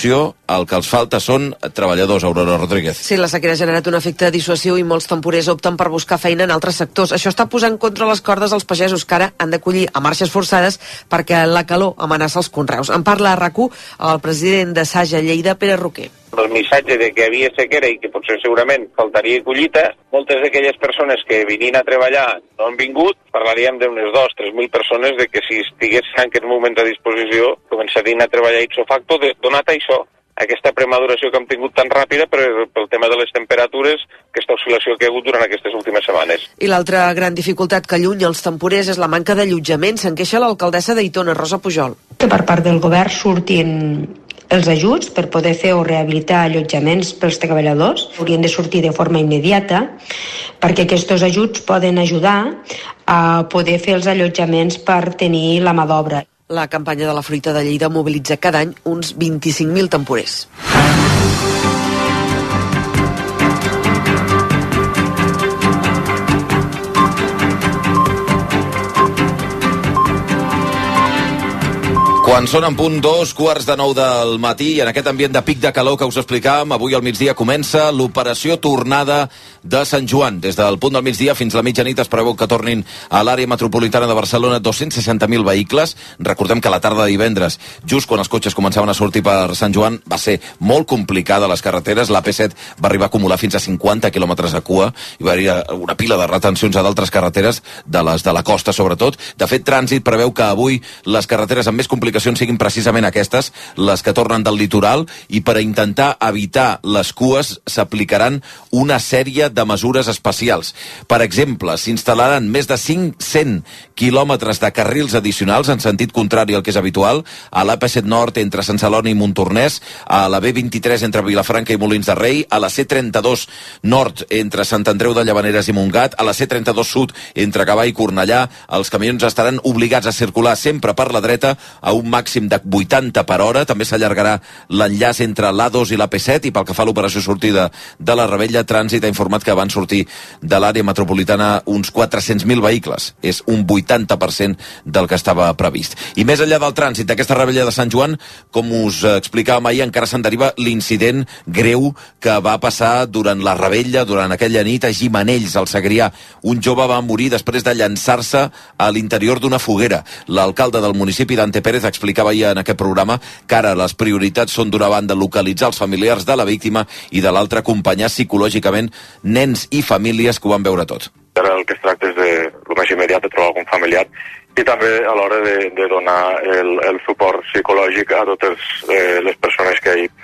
el que els falta són treballadors, Aurora Rodríguez. Sí, la sequera ha generat un efecte dissuasiu i molts temporers opten per buscar feina en altres sectors. Això està posant contra les cordes els pagesos que ara han d'acollir a marxes forçades perquè la calor amenaça els conreus. En parla a RAC1 el president de Saja Lleida, Pere Roquer. El missatge de que havia sequera i que potser segurament faltaria collita, moltes d'aquelles persones que vinien a treballar no han vingut, parlaríem d'unes 2.000-3.000 persones de que si estiguessin en aquest moment a disposició començarien a treballar ipso facto, donat això, aquesta premaduració que hem tingut tan ràpida pel tema de les temperatures, aquesta oscil·lació que hi ha hagut durant aquestes últimes setmanes. I l'altra gran dificultat que allunya els temporers és la manca d'allotjament. Se'n queixa l'alcaldessa d'Aitona, Rosa Pujol. Que per part del govern surtin els ajuts per poder fer o rehabilitar allotjaments pels treballadors haurien de sortir de forma immediata perquè aquests ajuts poden ajudar a poder fer els allotjaments per tenir la mà d'obra. La campanya de la fruita de Lleida mobilitza cada any uns 25.000 temporers. Quan són en punt 2:15 del matí, i en aquest ambient de pic de calor que us explicàvem, avui al migdia comença l'operació tornada de Sant Joan. Des del punt del migdia fins la mitjanit es preveu que tornin a l'àrea metropolitana de Barcelona 260.000 vehicles. Recordem que la tarda de divendres, just quan els cotxes començaven a sortir per Sant Joan, va ser molt complicada a les carreteres. La P7 va arribar a acumular fins a 50 quilòmetres de cua, i va haver una pila de retencions a d'altres carreteres, de les de la costa sobretot. De fet, Trànsit preveu que avui les carreteres amb més complicacions siguin precisament aquestes, les que tornen del litoral, i per a intentar evitar les cues s'aplicaran una sèrie de mesures especials. Per exemple, s'instal·laran més de 500 quilòmetres de carrils addicionals en sentit contrari al que és habitual a l'AP7 Nord entre Sant Celoni i Montornès, a la B23 entre Vilafranca i Molins de Rei, a la C32 Nord entre Sant Andreu de Llavaneres i Montgat, a la C32 Sud entre Gavà i Cornellà. Els camions estaran obligats a circular sempre per la dreta a un màxim de 80 per hora. També s'allargarà l'enllaç entre l'A2 i la P7, i pel que fa a l'operació sortida de la Rebella, Trànsit ha informat que van sortir de l'àrea metropolitana uns 400.000 vehicles. És un 80% del que estava previst. I més enllà del trànsit d'aquesta Rebella de Sant Joan, com us explicàvem ahir, encara se'n deriva l'incident greu que va passar durant la Rebella, durant aquella nit a Gimenells, al Segrià. Un jove va morir després de llançar-se a l'interior d'una foguera. L'alcalde del municipi, Dante Pérez, explicava ahir en aquest programa que ara les prioritats són, d'una banda, localitzar els familiars de la víctima i de l'altra, acompanyar psicològicament nens i famílies que ho van veure tot. Ara el que es tracta és el més immediat de trobar algun familiar i també a l'hora de donar el suport psicològic a totes les persones que ahir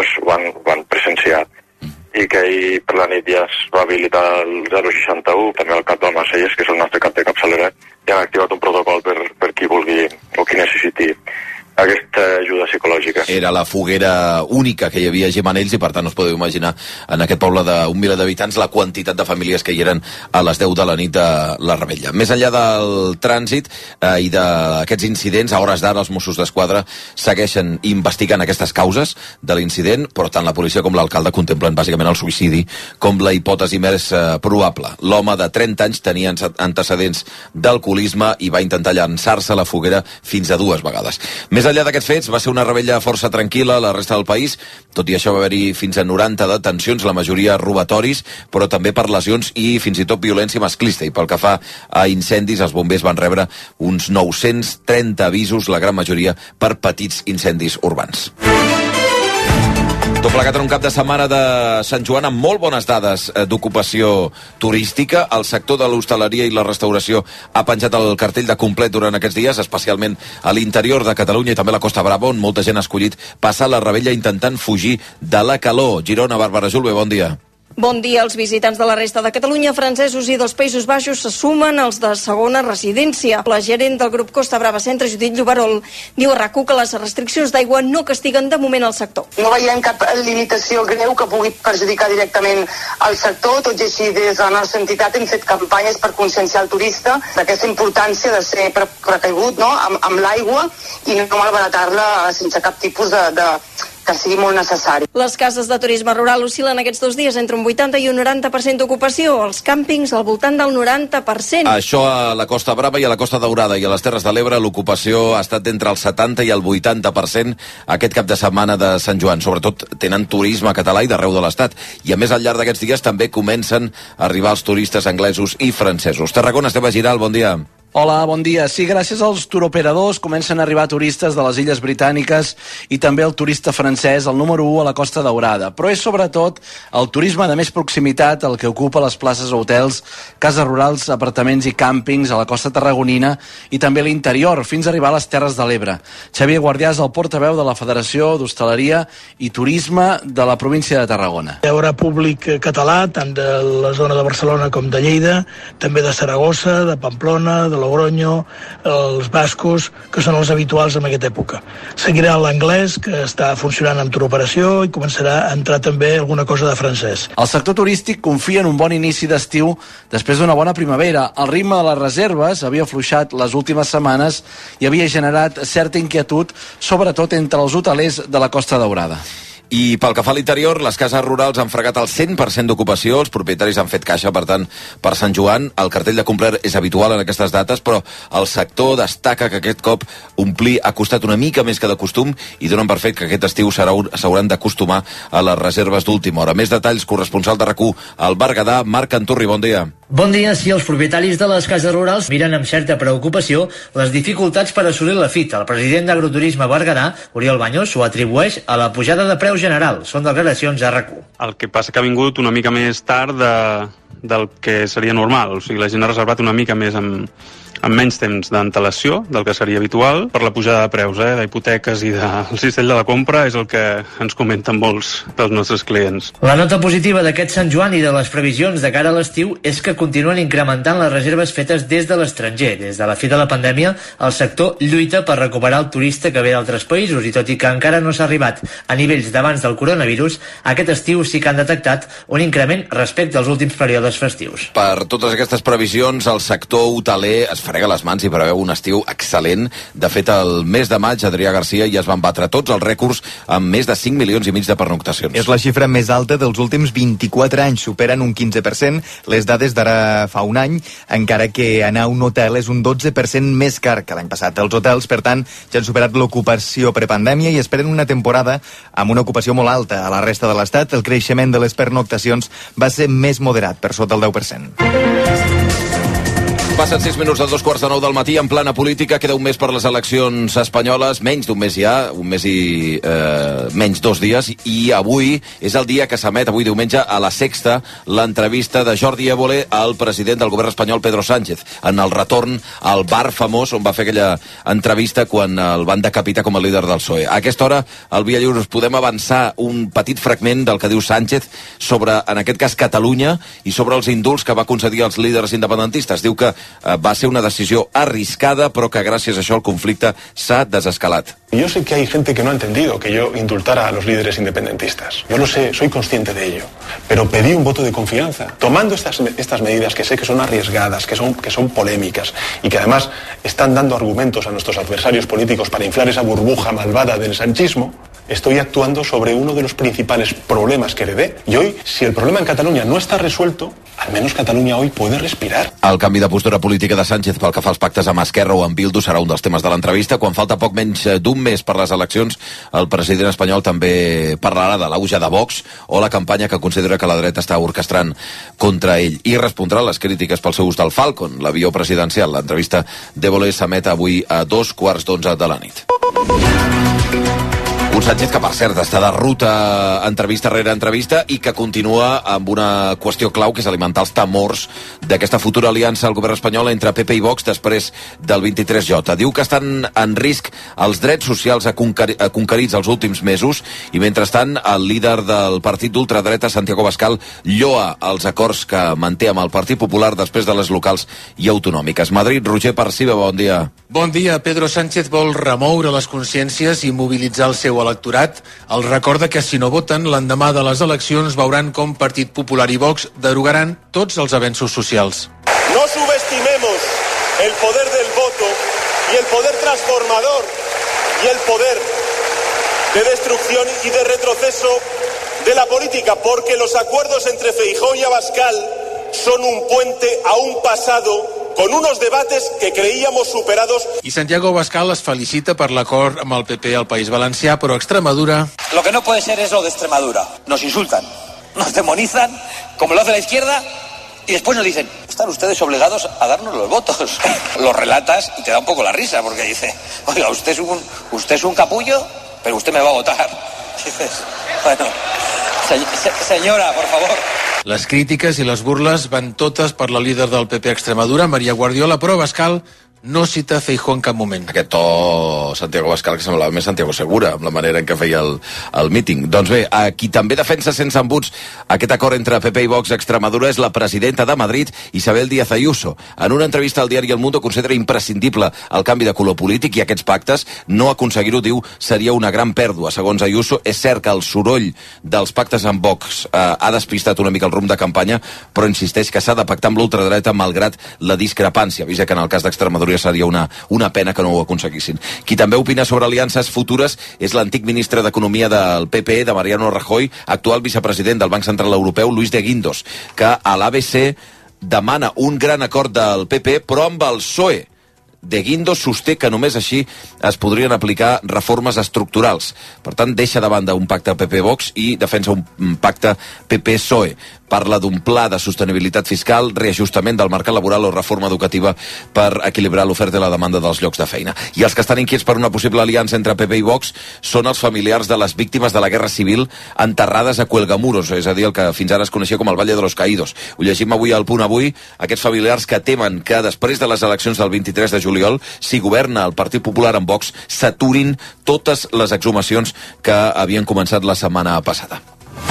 van presenciar i que ahir per la nit ja es va habilitar el 061, també el cap del Marselles, que és el nostre cap de capçalera, i han activat un protocol per qui vulgui o qui necessiti aquesta ajuda psicològica. Era la foguera única que hi havia a Gimenells i, per tant, us podeu imaginar en aquest poble d'un miler d'habitants la quantitat de famílies que hi eren a les 10 de la nit de la Rebella. Més enllà del trànsit i d'aquests incidents, a hores d'ara els Mossos d'Esquadra segueixen investigant aquestes causes de l'incident, però tant la policia com l'alcalde contemplen bàsicament el suïcidi com la hipòtesi més probable. L'home de 30 anys tenia antecedents d'alcoholisme i va intentar llançar-se a la foguera fins a 2 vegades. Més enllà d'aquests fets, va ser una Rebella força tranquil·la a la resta del país. Tot i això va haver-hi fins a 90 detencions, la majoria robatoris, però també per lesions i fins i tot violència masclista. I pel que fa a incendis, els bombers van rebre uns 930 avisos, la gran majoria per petits incendis urbans. Tot plegat en un cap de setmana de Sant Joan amb molt bones dades d'ocupació turística. El sector de l'hostaleria i la restauració ha penjat el cartell de complet durant aquests dies, especialment a l'interior de Catalunya i també a la Costa Brava, on molta gent ha escollit passar la Rebella intentant fugir de la calor. Girona, Bàrbara Julve, bon dia. Bon dia. Els visitants de la resta de Catalunya, francesos i dels Països Baixos se sumen als de segona residència. La gerent del grup Costa Brava Centre, Judit Lloberol, diu a RAC1 que les restriccions d'aigua no castiguen de moment el sector. No veiem cap limitació greu que pugui perjudicar directament el sector, tot i així des de la nostra entitat hem fet campanyes per conscienciar el turista d'aquesta importància de ser precaigut, no?, amb l'aigua i no malbaratar-la sense cap tipus que sigui molt necessari. Les cases de turisme rural oscil·len aquests 2 dies entre un 80 i un 90% d'ocupació. Els càmpings al voltant del 90%. Això a la Costa Brava i a la Costa Daurada i a les Terres de l'Ebre l'ocupació ha estat d'entre el 70 i el 80% aquest cap de setmana de Sant Joan. Sobretot tenen turisme català i d'arreu de l'estat. I a més al llarg d'aquests dies també comencen a arribar els turistes anglesos i francesos. Tarragona, Esteve Giral, bon dia. Hola, bon dia. Sí, gràcies als turoperadors comencen a arribar turistes de les Illes Britàniques i també el turista francès, el número 1 a la Costa Daurada. Però és sobretot el turisme de més proximitat el que ocupa les places o hotels, cases rurals, apartaments i càmpings a la costa tarragonina i també l'interior, fins a arribar a les Terres de l'Ebre. Xavier Guardià és el portaveu de la Federació d'Hostaleria i Turisme de la província de Tarragona. Hi haurà públic català, tant de la zona de Barcelona com de Lleida, també de Saragossa, de Pamplona, de Logroño, els bascos, que són els habituals en aquesta època. Seguirà l'anglès, que està funcionant amb turoperació, i començarà a entrar també alguna cosa de francès. El sector turístic confia en un bon inici d'estiu després d'una bona primavera. El ritme de les reserves havia afluixat les últimes setmanes i havia generat certa inquietud, sobretot entre els hotelers de la Costa Daurada. I pel que fa a l'interior, les cases rurals han fregat el 100% d'ocupació, els propietaris han fet caixa, per tant, per Sant Joan. El cartell de comprar és habitual en aquestes dates, però el sector destaca que aquest cop omplir ha costat una mica més que de costum i donen per fet que aquest estiu s'hauran d'acostumar a les reserves d'última hora. Més detalls, corresponsal de RAC1 al Berguedà, Marc Anturri, bon dia. Bon dia. Si els propietaris de les cases rurals miren amb certa preocupació les dificultats per assolir la fita, el president d'Agroturisme Berguedà, Oriol Baños, ho atribueix a la pujada de preus general. Són declaracions a RAC1. El que passa que ha vingut una mica més tard del que seria normal. O sigui, la gent ha reservat una mica més amb menys temps d'antelació del que seria habitual per la pujada de preus, d'hipoteques i del cistell de la compra, és el que ens comenten molts dels nostres clients. La nota positiva d'aquest Sant Joan i de les previsions de cara a l'estiu és que continuen incrementant les reserves fetes des de l'estranger. Des de la fi de la pandèmia, el sector lluita per recuperar el turista que ve d'altres països i tot i que encara no s'ha arribat a nivells d'abans del coronavirus, aquest estiu sí que han detectat un increment respecte als últims períodes festius. Per totes aquestes previsions, el sector hoteler es frega les mans i preveu un estiu excel·lent. De fet, el mes de maig, Adrià Garcia, ja es van batre tots els rècords amb més de 5 milions i mig de pernoctacions. És la xifra més alta dels últims 24 anys, superen un 15% les dades d'ara fa un any, encara que anar a un hotel és un 12% més car que l'any passat. Els hotels, per tant, ja han superat l'ocupació prepandèmia i esperen una temporada amb una ocupació molt alta. A la resta de l'Estat, el creixement de les pernoctacions va ser més moderat, per sota el 10%. Passen 6 minuts de 2:45 del matí. En plana política, queda un mes per les eleccions espanyoles, menys d'un mes ja, un mes i menys 2 dies, i avui és el dia que s'emet, avui diumenge, a La Sexta, l'entrevista de Jordi Évole al president del govern espanyol, Pedro Sánchez, en el retorn al bar famós on va fer aquella entrevista quan el van decapitar com a líder del PSOE. A aquesta hora, al Via Lliure, us podem avançar un petit fragment del que diu Sánchez sobre, en aquest cas, Catalunya i sobre els indults que va concedir als líders independentistes. Diu que va ser una decisió arriscada, però que gràcies a això el conflicte s'ha desescalat. Yo sé que hay gente que no ha entendido que yo indultara a los líderes independentistas. Yo lo sé, soy consciente de ello. Pero pedí un voto de confianza. Tomando estas medidas que sé que son arriesgadas, que son polémicas y que además están dando argumentos a nuestros adversarios políticos para inflar esa burbuja malvada del sanchismo, estoy actuando sobre uno de los principals problemes que heredé. Y hoy, si el problema en Catalunya no està resuelto, al menos Catalunya hoy puede respirar. El canvi de postura política de Sánchez pel que fa als pactes amb Esquerra o amb Bildu serà un dels temes de l'entrevista. Quan falta poc menys d'un mes per les eleccions, el president espanyol també parlarà de l'auge de Vox o la campanya que considera que la dreta està orquestrant contra ell, i respondrà a les crítiques pel seu ús del Falcon, l'avió presidencial. L'entrevista d'Évole s'emet avui a 11:15 de la nit. Un Sánchez que, per cert, està de ruta entrevista rere entrevista i que continua amb una qüestió clau, que és alimentar els temors d'aquesta futura aliança al govern espanyol entre PP i Vox després del 23J. Diu que estan en risc els drets socials conquerits els últims mesos i, mentrestant, el líder del partit d'ultradreta, Santiago Abascal, lloa els acords que manté amb el Partit Popular després de les locals i autonòmiques. Madrid, Roger Parciba, bon dia. Bon dia. Pedro Sánchez vol remoure les consciències i mobilitzar el seu electorat. Els recorda que si no voten, l'endemà de les eleccions veuran com Partit Popular i Vox derogaran tots els avenços socials. No subestimemos el poder del voto y el poder transformador y el poder de destrucción y de retroceso de la política, porque los acuerdos entre Feijóo y Abascal son un puente a un pasado con unos debates que creíamos superados. I Santiago Abascal es felicita per l'acord amb el PP al País Valencià, però Extremadura... Lo que no puede ser es lo de Extremadura. Nos insultan, nos demonizan, como lo hace la izquierda, y después nos dicen, están ustedes obligados a darnos los votos. Los relatas y te da un poco la risa, porque dice, oiga, usted es un capullo, pero usted me va a votar. Dices, bueno, señora, por favor. Les crítiques i les burles van totes per la líder del PP a Extremadura, Maria Guardiola, però Abascal no cita Feijóo en cap moment. Aquest to Santiago Abascal que semblava més Santiago Segura amb la manera en què feia el míting. Doncs bé, qui també defensa sense embuts aquest acord entre PP i Vox a Extremadura és la presidenta de Madrid, Isabel Díaz Ayuso. En una entrevista al diari El Mundo considera imprescindible el canvi de color polític i aquests pactes, no aconseguir-ho, diu, seria una gran pèrdua. Segons Ayuso, és cert que el soroll dels pactes amb Vox ha despistat una mica el rumb de campanya, però insisteix que s'ha de pactar amb l'ultradreta malgrat la discrepància. Avisa que en el cas d'Extremadura seria una pena que no ho aconseguissin. Qui també opina sobre aliances futures és l'antic ministre d'Economia del PP, de Mariano Rajoy, actual vicepresident del Banc Central Europeu, Luis de Guindos, que a l'ABC demana un gran acord del PP, però amb el PSOE. De Guindos sosté que només així es podrien aplicar reformes estructurals. Per tant, deixa de banda un pacte PP-Vox i defensa un pacte PP-PSOE. Parla d'un pla de sostenibilitat fiscal, reajustament del mercat laboral o reforma educativa per equilibrar l'oferta i la demanda dels llocs de feina. I els que estan inquiets per una possible aliança entre PP i Vox són els familiars de les víctimes de la Guerra Civil enterrades a Cuelgamuros, és a dir, el que fins ara es coneixia com el Valle de los Caídos. Ho llegim avui al Punt Avui, aquests familiars que temen que després de les eleccions del 23 de juliol, si governa el Partit Popular amb Vox, s'aturin totes les exhumacions que havien començat la setmana passada.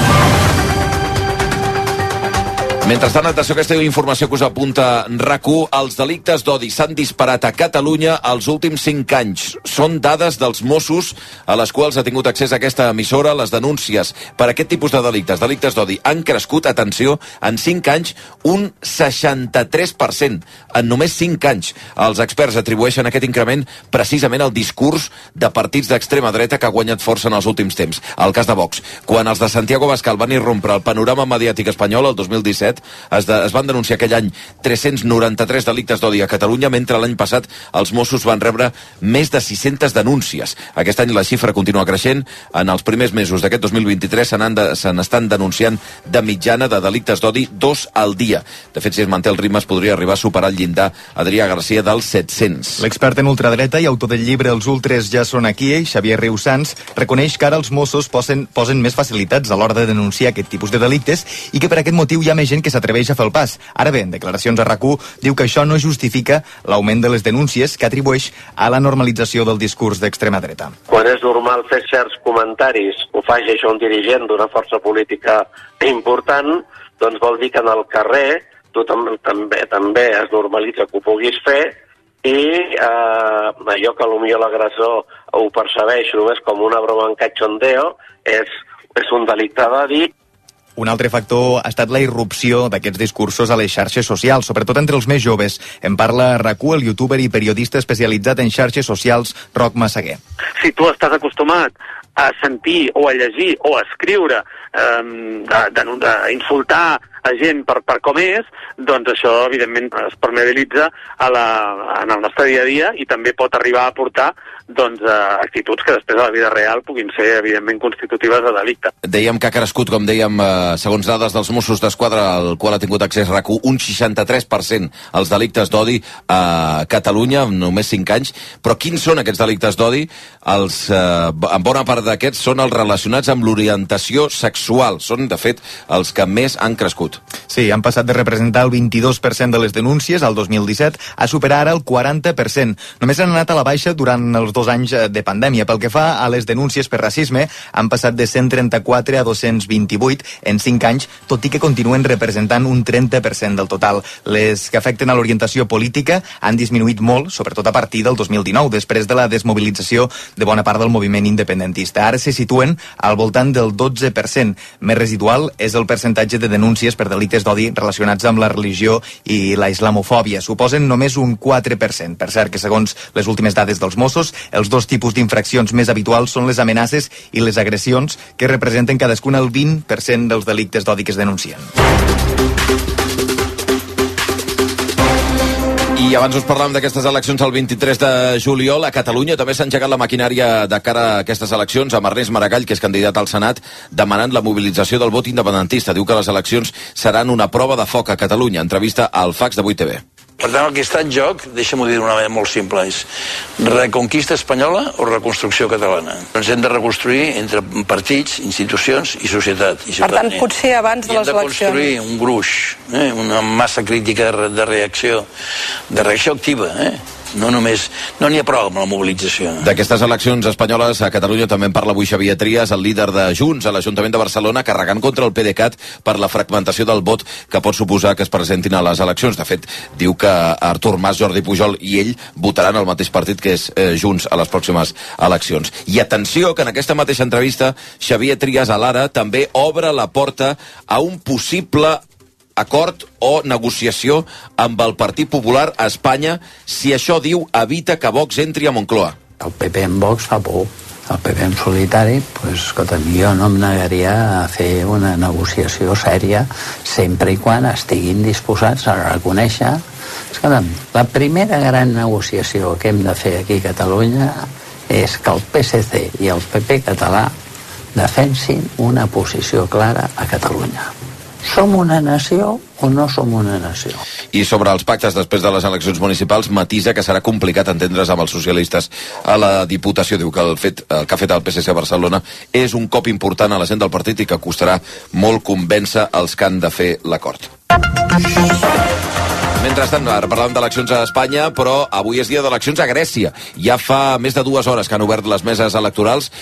Mentrestant, atenció, aquesta informació que us apunta RAC1, els delictes d'odi s'han disparat a Catalunya els últims 5 anys. Són dades dels Mossos a les quals ha tingut accés aquesta emissora. Les denúncies per aquest tipus de delictes d'odi, han crescut, atenció, en 5 anys un 63%. En només 5 anys. Els experts atribueixen aquest increment precisament al discurs de partits d'extrema dreta que ha guanyat força en els últims temps. El cas de Vox. Quan els de Santiago Abascal van irrompre el panorama mediàtic espanyol el 2017, es van denunciar aquell any 393 delictes d'odi a Catalunya, mentre l'any passat els Mossos van rebre més de 600 denúncies. Aquest any la xifra continua creixent. En els primers mesos d'aquest 2023 se n'estan denunciant de mitjana de delictes d'odi 2 al dia. De fet, si es manté el ritme, es podria arribar a superar el llindar Adrià Garcia dels 700. L'expert en ultradreta i autor del llibre Els ultres ja són aquí, Xavier Riusans, reconeix que ara els Mossos posen més facilitats a l'hora de denunciar aquest tipus de delictes i que per aquest motiu hi ha més gent que s'atreveix a fer el pas. Ara bé, en declaracions a RAC1 diu que això no justifica l'augment de les denúncies que atribueix a la normalització del discurs d'extrema dreta. Quan és normal fer certs comentaris, ho faci això un dirigent d'una força política important, doncs vol dir que en el carrer tu també es normalitza que ho puguis fer i allò que potser l'agressor ho percebeix només com una broma en cachondeo és un delicte d'odi. Un altre factor ha estat la irrupció d'aquests discursos a les xarxes socials, sobretot entre els més joves. En parla RAC1, el youtuber i periodista especialitzat en xarxes socials, Roc Massaguer. Si tu estàs acostumat a sentir o a llegir o a escriure, d'insultar a gent per com és, doncs això evidentment es permeabilitza en el nostre dia a dia i també pot arribar a portar actituds que després a la vida real puguin ser evidentment constitutives de delicte. Dèiem que ha crescut, com dèiem, segons dades dels Mossos d'Esquadra, al qual ha tingut accés RAC1, un 63% els delictes d'odi a Catalunya en només 5 anys. Però quins són aquests delictes d'odi? En bona part d'aquests són els relacionats amb l'orientació sexual. Són, de fet, els que més han crescut. Sí, han passat de representar el 22% de les denúncies al 2017 a superar ara el 40%. Només han anat a la baixa durant els 2 anys de pandèmia. Pel que fa a les denúncies per racisme, han passat de 134 a 228 en 5 anys, tot i que continuen representant un 30% del total. Les que afecten a l'orientació política han disminuït molt, sobretot a partir del 2019, després de la desmobilització de bona part del moviment independentista. Ara se situen al voltant del 12%. Més residual és el percentatge de denúncies per delictes d'odi relacionats amb la religió i la islamofòbia. Suposen només un 4%. Per cert, que segons les últimes dades dels Mossos, els dos tipus d'infraccions més habituals són les amenaces i les agressions, que representen cadascuna el 20% dels delictes d'odi que es denuncien. I abans us parlàvem d'aquestes eleccions el 23 de juliol. A Catalunya també s'ha engegat la maquinària de cara a aquestes eleccions, amb Ernest Maragall, que és candidat al Senat, demanant la mobilització del vot independentista. Diu que les eleccions seran una prova de foc a Catalunya. Entrevista al Fax de 8TV. Per tant, el que està en joc, deixa'm-ho dir d'una manera molt simple, és reconquista espanyola o reconstrucció catalana. Ens hem de reconstruir entre partits, institucions i societat. I per tant, potser abans de les eleccions. Hem de construir un gruix, una massa crítica de reacció activa, no n'hi ha prou amb la mobilització. D'aquestes eleccions espanyoles a Catalunya també en parla avui Xavier Trias, el líder de Junts a l'Ajuntament de Barcelona, carregant contra el PDeCAT per la fragmentació del vot que pot suposar que es presentin a les eleccions. De fet, diu que Artur Mas, Jordi Pujol i ell votaran el mateix partit que és Junts a les pròximes eleccions. I atenció que en aquesta mateixa entrevista Xavier Trias a l'Ara també obre la porta a un possible acord o negociació amb el Partit Popular a Espanya si això, diu, evita que Vox entri a Moncloa. El PP en Vox fa por. El PP en solitari, escolta'm, jo no em negaria a fer una negociació sèria sempre i quan estiguin disposats a reconèixer. Escolta'm, la primera gran negociació que hem de fer aquí a Catalunya és que el PSC i el PP català defensin una posició clara a Catalunya. Som una nació o no som una nació? I sobre els pactes després de les eleccions municipals, matisa que serà complicat entendre's amb els socialistes a la Diputació. Diu que el que ha fet el PSC a Barcelona és un cop important a la gent del partit i que costarà molt convèncer els que han de fer l'acord. Mentrestant, ara parlàvem d'eleccions a Espanya, però avui és dia d'eleccions a Grècia. Ja fa més de 2 hores que han obert les meses electorals,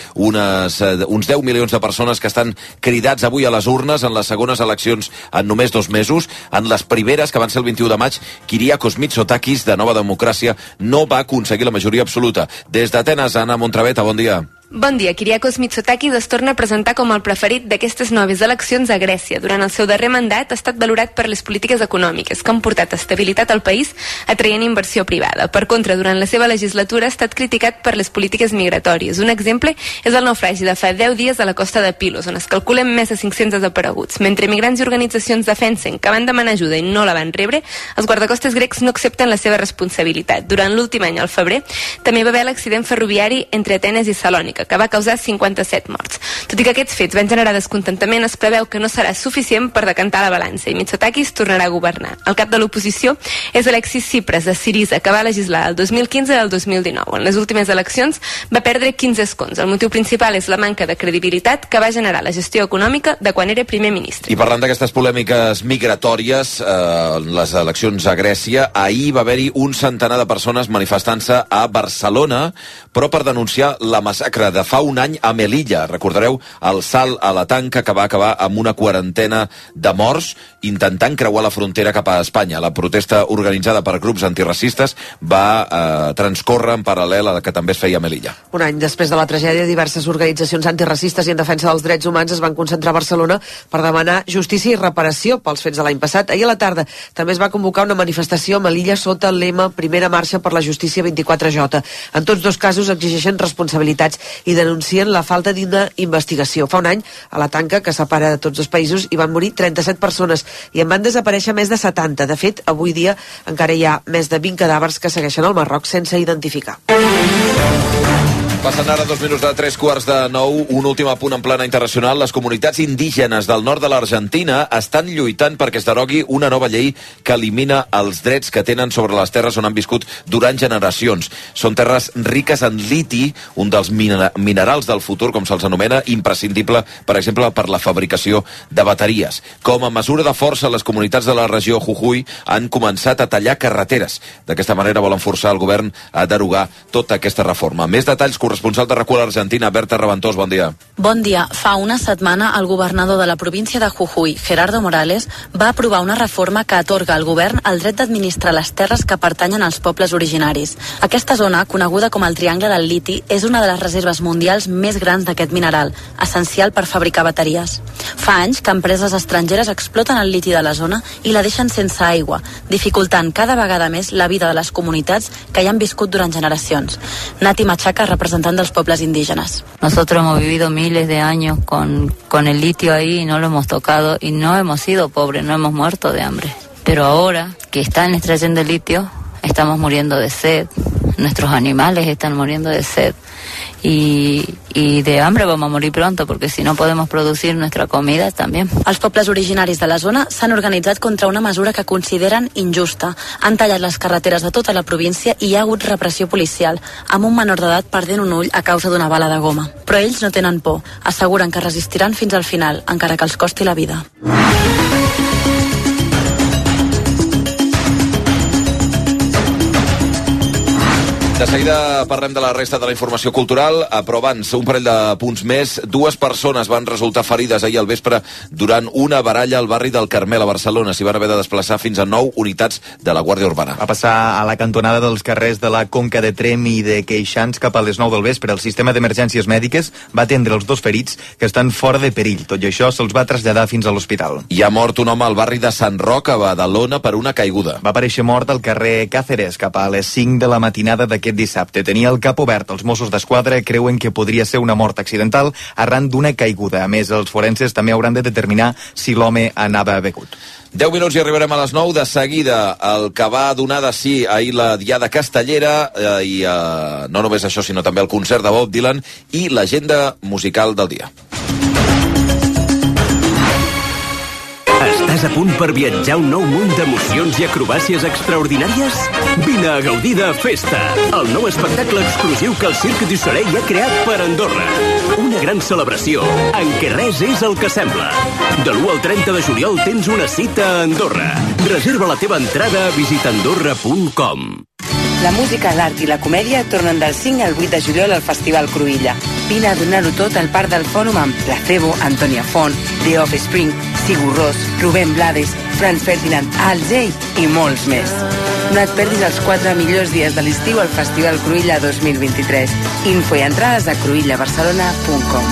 uns 10 milions de persones que estan cridats avui a les urnes en les segones eleccions en només 2 mesos. En les primeres, que van ser el 21 de maig, Kyriakos Mitsotakis, de Nova Democràcia, no va aconseguir la majoria absoluta. Des d'Atenes, Anna Montraveta, bon dia. Bon dia. Kyriakos Mitsotakis es torna a presentar com el preferit d'aquestes noves eleccions a Grècia. Durant el seu darrer mandat ha estat valorat per les polítiques econòmiques que han portat estabilitat al país atraient inversió privada. Per contra, durant la seva legislatura ha estat criticat per les polítiques migratòries. Un exemple és el naufragi de fa 10 dies a la costa de Pilos, on es calculen més de 500 desapareguts. Mentre migrants i organitzacions defensen que van demanar ajuda i no la van rebre, els guardacostes grecs no accepten la seva responsabilitat. Durant l'últim any, al febrer, també va haver l'accident ferroviari entre Atenes i Salònica, que va causar 57 morts. Tot i que aquests fets van generar descontentament, es preveu que no serà suficient per decantar la balança i Mitsotakis tornarà a governar. El cap de l'oposició és Alexis Tsipras, de Syriza, que va legislar el 2015 i el 2019. En les últimes eleccions va perdre 15 escons. El motiu principal és la manca de credibilitat que va generar la gestió econòmica de quan era primer ministre. I parlant d'aquestes polèmiques migratòries, les eleccions a Grècia, ahir va haver-hi un centenar de persones manifestant-se a Barcelona, però per denunciar la massacre de fa un any a Melilla. Recordareu el salt a la tanca que va acabar amb una quarantena de morts intentant creuar la frontera cap a Espanya. La protesta organitzada per grups antiracistes va transcórrer en paral·lel a la que també es feia a Melilla. Un any després de la tragèdia, diverses organitzacions antiracistes i en defensa dels drets humans es van concentrar a Barcelona per demanar justícia i reparació pels fets de l'any passat. Ahir a la tarda també es va convocar una manifestació a Melilla sota el lema Primera Marxa per la Justícia 24J. En tots dos casos exigeixen responsabilitats i denuncien la falta d'una investigació. Fa un any, a la tanca que separa de tots dos països, hi van morir 37 persones i en van desaparèixer més de 70. De fet, avui dia encara hi ha més de 20 cadàvers que segueixen al Marroc sense identificar. Passen ara 2 minuts de 3:45. Un últim apunt en plana internacional. Les comunitats indígenes del nord de l'Argentina estan lluitant perquè es derogui una nova llei que elimina els drets que tenen sobre les terres on han viscut durant generacions. Són terres riques en liti, un dels minerals del futur, com se'ls anomena, imprescindible, per exemple, per la fabricació de bateries. Com a mesura de força, les comunitats de la regió Jujuy han començat a tallar carreteres. D'aquesta manera volen forçar el govern a derogar tota aquesta reforma. Més detalls corresponen corresponsal de RAC1 a l'Argentina, Berta Reventós, bon dia. Bon dia. Fa una setmana el governador de la província de Jujuy, Gerardo Morales, va aprovar una reforma que atorga al govern el dret d'administrar les terres que pertanyen als pobles originaris. Aquesta zona, coneguda com el Triangle del Liti, és una de les reserves mundials més grans d'aquest mineral, essencial per fabricar bateries. Fa anys que empreses estrangeres exploten el liti de la zona i la deixen sense aigua, dificultant cada vegada més la vida de les comunitats que hi han viscut durant generacions. Nati Machaca, representant dels pobles indígenas. Nosotros hemos vivido miles de años con el litio ahí y no lo hemos tocado y no hemos sido pobres, no hemos muerto de hambre. Pero ahora que están extrayendo el litio, estamos muriendo de sed, nuestros animales están muriendo de sed y de hambre vamos a morir pronto porque si no podemos producir nuestra comida también. Els pobles originaris de la zona s'han organitzat contra una mesura que consideren injusta. Han tallat les carreteres de tota la província i hi ha hagut repressió policial, amb un menor d'edat perdent un ull a causa d'una bala de goma. Però ells no tenen por, asseguren que resistiran fins al final, encara que els costi la vida. De seguida parlem de la resta de la informació cultural, però abans, un parell de punts més. 2 persones van resultar ferides ahir al vespre durant una baralla al barri del Carmel, a Barcelona. S'hi van haver de desplaçar fins a 9 unitats de la Guàrdia Urbana. Va passar a la cantonada dels carrers de la Conca de Tremp i de Queixans cap a les 9 del vespre. El sistema d'emergències mèdiques va atendre els 2 ferits que estan fora de perill. Tot i això, se'ls va traslladar fins a l'hospital. Hi ha mort un home al barri de Sant Roc, a Badalona, per una caiguda. Va aparèixer mort al carrer Càceres cap a les 5 de la matinada d'aquest dissabte. Tenia el cap obert. Els Mossos d'Esquadra creuen que podria ser una mort accidental arran d'una caiguda. A més, els forenses també hauran de determinar si l'home anava begut. 10 minuts i arribarem a les 9. De seguida, el que va donar de sí ahir la Diada Castellera i no només això, sinó també el concert de Bob Dylan i l'agenda musical del dia. Estàs a punt per viatjar un nou munt d'emocions i acrobàcies extraordinàries? Vine a gaudir de Festa, el nou espectacle exclusiu que el Cirque du Soleil ha creat per Andorra. Una gran celebració en què res és el que sembla. De l'1 al 30 de juliol tens una cita a Andorra. Reserva la teva entrada a visitandorra.com. La música, l'art i la comèdia tornen del 5 al 8 de juliol al Festival Cruïlla. Vine a donar-ho tot al Parc del Fòrum amb Placebo, Antònia Font, The Offspring, Sigur Rós, Rubén Blades, Franz Ferdinand, Al Jay i molts més. No et perdis els 4 millors dies de l'estiu al Festival Cruïlla 2023. Info i entrades a cruïllabarcelona.com.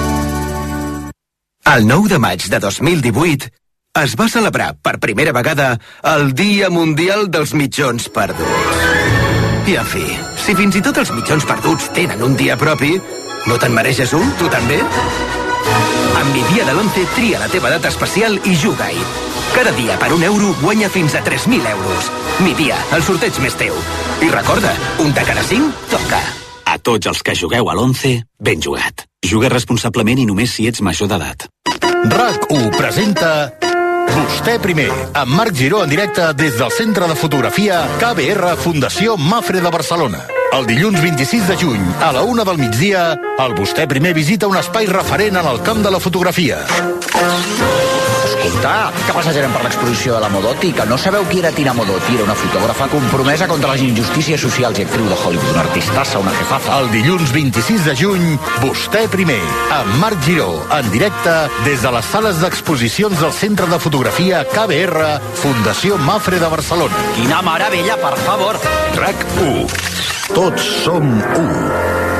El 9 de maig de 2018 es va celebrar per primera vegada el Dia Mundial dels Mitjons Perduts. I en fi, si fins i tot els mitjons perduts tenen un dia propi, no te'n mereixes un, tu també? Amb Mi Dia de l'11 tria la teva data especial i juga-hi. Cada dia per €1 guanya fins a 3.000 euros. Mi Dia, el sorteig més teu. I recorda, un de cada 5 toca. A tots els que jugueu a l'11, ben jugat. Juga responsablement i només si ets major d'edat. RAC1 presenta Vostè primer, amb Marc Giró en directe des del Centre de Fotografia KBR Fundació Mafre de Barcelona. El dilluns 26 de juny, a la 1 del migdia, el Vostè primer visita un espai referent en el camp de la fotografia. Escolta, que passejarem per l'exposició de la Modotti, que no sabeu qui era Tina Modotti, era una fotògrafa compromesa contra les injustícies socials i actriu de Hollywood, una artistassa, una jefaza. El dilluns 26 de juny, Vostè primer, amb Marc Giró, en directe des de les sales d'exposicions del Centre de Fotografia KBR Fundació Mafre de Barcelona. Quina meravella, per favor! RAC1. Tots som u.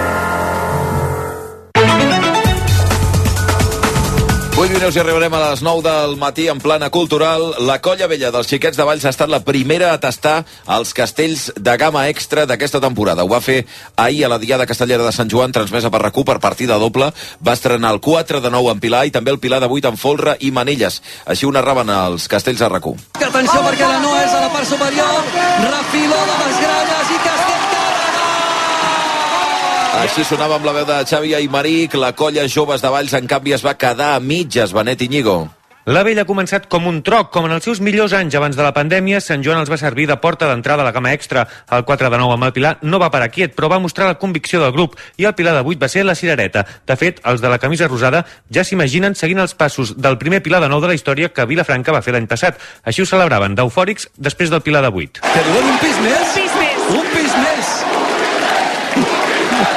8 minuts i arribarem a les 9 del matí en plana cultural. La Colla Vella dels Xiquets de Valls ha estat la primera a tastar els castells de gamma extra d'aquesta temporada. Ho va fer ahir a la Diada Castellera de Sant Joan, transmesa per RAC1 per partida doble. Va estrenar el 4 de 9 en Pilar i també el Pilar de 8 en Folre i Manilles. Així ho narraven els castells a RAC1. Atenció perquè la Noa és a la part superior, refiló de les gralles i castell. Així sonava amb la veu de Xavi Aymeric. La Colla Joves de Valls, en canvi, es va quedar a mitges. Benet Iñigo. La Vella ha començat com un troc. Com en els seus millors anys abans de la pandèmia, Sant Joan els va servir de porta d'entrada a la gamma extra. El 4 de 9 amb el Pilar no va parar quiet, però va mostrar la convicció del grup, i el Pilar de 8 va ser la cirereta. De fet, els de la camisa rosada ja s'imaginen seguint els passos del primer Pilar de 9 de la història que Vilafranca va fer l'any passat. Així ho celebraven d'eufòrics després del Pilar de 8. Que diuen un pis més? Un pis més! Un pis més!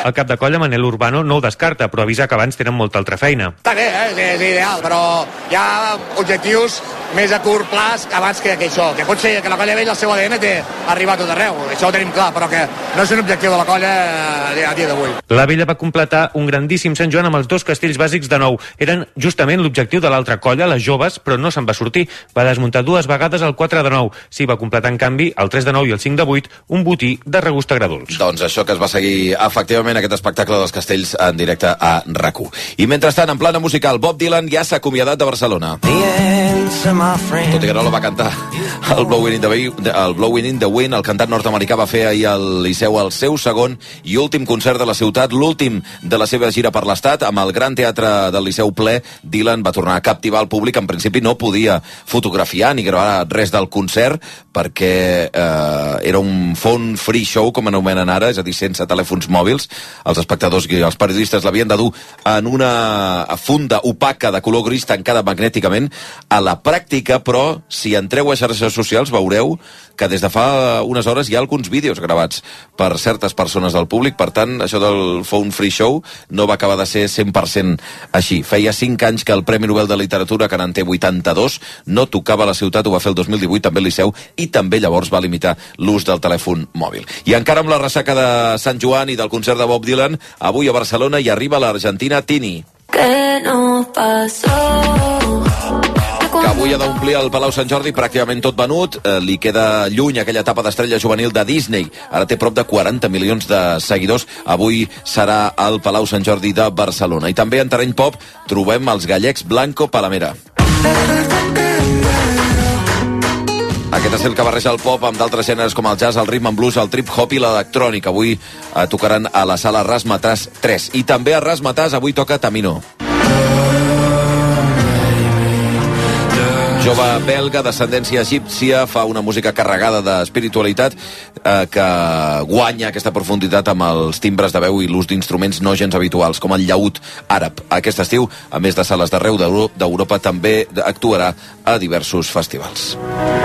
El cap de colla, Manel Urbano, no ho descarta, però avisa que abans tenen molta altra feina. Està bé, és ideal, però hi ha objectius més a curt plaç abans que això, que pot ser que la colla vella, el seu ADN té arribar a tot arreu, això ho tenim clar, però que no és un objectiu de la colla a dia d'avui. La vella va completar un grandíssim Sant Joan amb els 2 castells bàsics de nou. Eren justament l'objectiu de l'altra colla, les joves, però no se'n va sortir. Va desmuntar 2 vegades el 4 de 9. S'hi va completar, en canvi, el 3 de 9 i el 5 de 8, un botí de regust agradolç. Doncs això que es va seguir, efectivament, aquest espectacle dels castells en directe a RAC1. I mentrestant, en plana musical, Bob Dylan ja s'ha acomiadat de Barcelona. Tot i que no la va cantar el Blowing in the Wind, el cantant nord-americà va fer ahir al Liceu el seu segon i últim concert de la ciutat, l'últim de la seva gira per l'estat. Amb el Gran Teatre del Liceu ple, Dylan va tornar a captivar el públic. En principi no podia fotografiar ni gravar res del concert perquè era un phone free show, com anomenen ara, és a dir, sense telèfons mòbils. Els espectadors i els periodistes l'havien de dur en una funda opaca de color gris tancada magnèticament. A la pràctica, però, si entreu a xarxes socials, veureu que des de fa unes hores hi ha alguns vídeos gravats per certes persones del públic. Per tant, això del phone free show no va acabar de ser 100% així. Feia 5 anys que el Premi Nobel de Literatura, que n'en té 82, no tocava a la ciutat. Ho va fer el 2018 també el Liceu, i també llavors va limitar l'ús del telèfon mòbil. I encara amb la ressaca de Sant Joan i del concert de Bob Dylan, avui a Barcelona hi arriba l'argentina Tini, ¿Qué nos pasó? que avui ha d'omplir el Palau Sant Jordi pràcticament tot venut. Li queda lluny aquella etapa d'estrella juvenil de Disney. Ara té prop de 40 milions de seguidors. Avui serà al Palau Sant Jordi de Barcelona. I també en terreny pop trobem els gallecs Blanco Palamera. Aquest és el que barreja el pop amb d'altres gèneres com el jazz, el rhythm and blues, el trip-hop i l'electrònic. Avui tocaran a la sala Razzmatazz 3. I també a Razzmatazz avui toca Tamino. Jove belga, d'ascendència egípcia, fa una música carregada d'espiritualitat que guanya aquesta profunditat amb els timbres de veu i l'ús d'instruments no gens habituals, com el llaüt àrab. Aquest estiu, a més de sales d'arreu d'Europa, també actuarà a diversos festivals.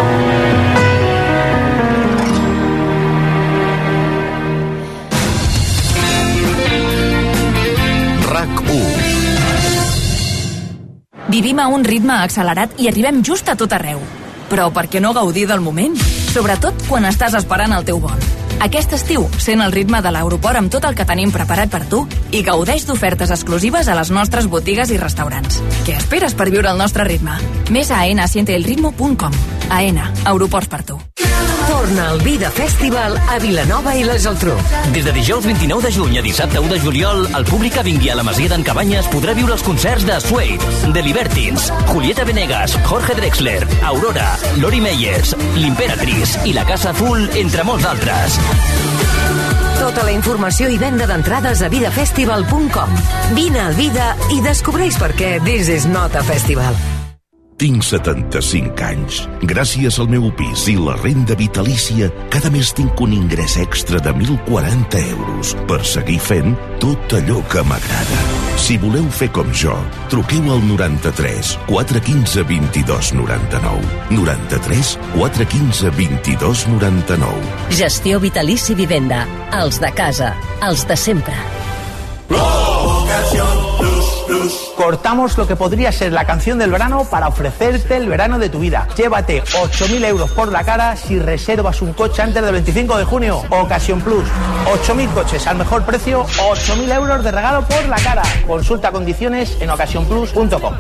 Vivim a un ritme accelerat i arribem just a tot arreu. Però per què no gaudir del moment? Sobretot quan estàs esperant el teu vol. Aquest estiu, sent el ritme de l'aeroport amb tot el que tenim preparat per tu i gaudeix d'ofertes exclusives a les nostres botigues i restaurants. Què esperes per viure el nostre ritme? Més a aenasienteelritmo.com. Aena, aeroports per tu. Torna al Vida Festival a Vilanova i la Geltrú. Des de dijous 29 de juny a dissabte 1 de juliol, el públic que vingui a la Masia d'en Cabanyes podrà viure els concerts de Suede, The Libertines, Julieta Venegas, Jorge Drexler, Aurora, Lori Meyers, l'Imperatriz i la Casa Azul, entre molts altres. Tota la informació i venda d'entrades a vidafestival.com. Vine al Vida i descobreix per què This is not a festival. Tinc 75 anys. Gràcies al meu pis i la renda vitalícia, cada mes tinc un ingrés extra de 1.040 euros per seguir fent tot allò que m'agrada. Si voleu fer com jo, truqueu al 93 415 22 99. 93 415 22 99. Gestió Vitalici Vivenda. Els de casa. Els de sempre. Cortamos lo que podría ser la canción del verano para ofrecerte el verano de tu vida. Llévate 8.000 euros por la cara si reservas un coche antes del 25 de junio. Ocasión Plus. 8.000 coches al mejor precio, 8.000 euros de regalo por la cara. Consulta condiciones en ocasiónplus.com.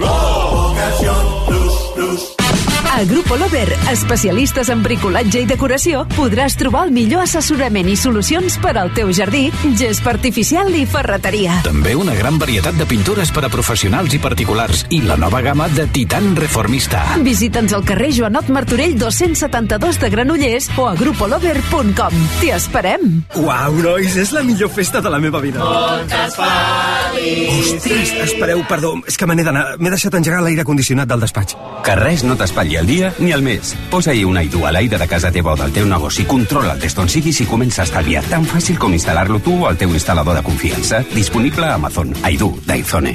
A Grupo Lover, especialistes en bricolatge i decoració, podràs trobar el millor assessorament i solucions per al teu jardí, gest artificial i ferreteria. També una gran varietat de pintures per a professionals i particulars i la nova gamma de Titan Reformista. Visita'ns al carrer Joanot Martorell 272 de Granollers o a grupolover.com. T'hi esperem! Uau, nois, és la millor festa de la meva vida. Moltes feliç! Ostres, espereu, perdó, és que me n'he d'anar. M'he deixat engegar l'aire condicionat del despatx. Que res no t'espatlli el dia ni el mes. Posa-hi un Aidu a l'aire de casa teva o del teu negoci, controla el test on siguis i comença a estalviar. Tan fàcil com instal·lar-lo tu o el teu instal·lador de confiança. Disponible a Amazon. Aidu, d'Aizone.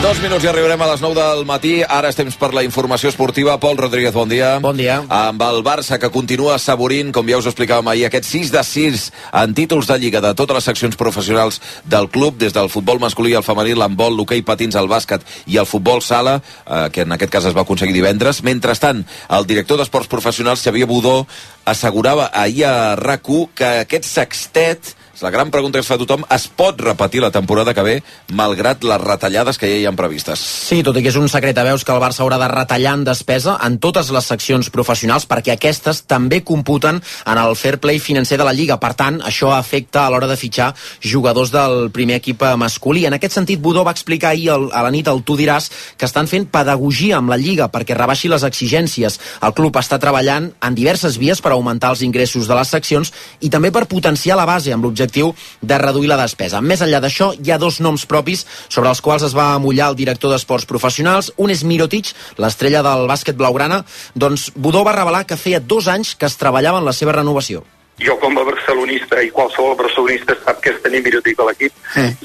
2 minuts i arribarem a les 9 del matí. Ara és temps per la informació esportiva. Pol Rodríguez, bon dia. Bon dia. Amb el Barça, que continua assaborint, com ja us explicàvem ahir, aquest 6-6 en títols de Lliga de totes les seccions professionals del club, des del futbol masculí al femení, l'handbol, l'hoquei patins, el bàsquet i el futbol sala, que en aquest cas es va aconseguir divendres. Mentrestant, el director d'Esports Professionals, Xavier Budó, assegurava ahir a RAC1 que aquest sextet, és la gran pregunta que es fa a tothom, es pot repetir la temporada que ve, malgrat les retallades que ja hi ha previstes. Sí, tot i que és un secret a veus que el Barça haurà de retallar en despesa en totes les seccions professionals, perquè aquestes també computen en el fair play financer de la Lliga. Per tant, això afecta a l'hora de fitxar jugadors del primer equip masculí. En aquest sentit, Budó va explicar ahir a la nit al Tu diràs que estan fent pedagogia amb la Lliga perquè rebaixi les exigències. El club està treballant en diverses vies per augmentar els ingressos de les seccions i també per potenciar la base amb l'objectiu de reduir la despesa. Més enllà d'això, hi ha 2 noms propis sobre els quals es va mullar el director d'Esports Professionals. Un és Mirotic, l'estrella del bàsquet blaugrana. Doncs Budó va revelar que feia 2 anys que es treballava en la seva renovació. Jo com a barcelonista i qualsevol barcelonista sap que és tenir Mirotic a l'equip,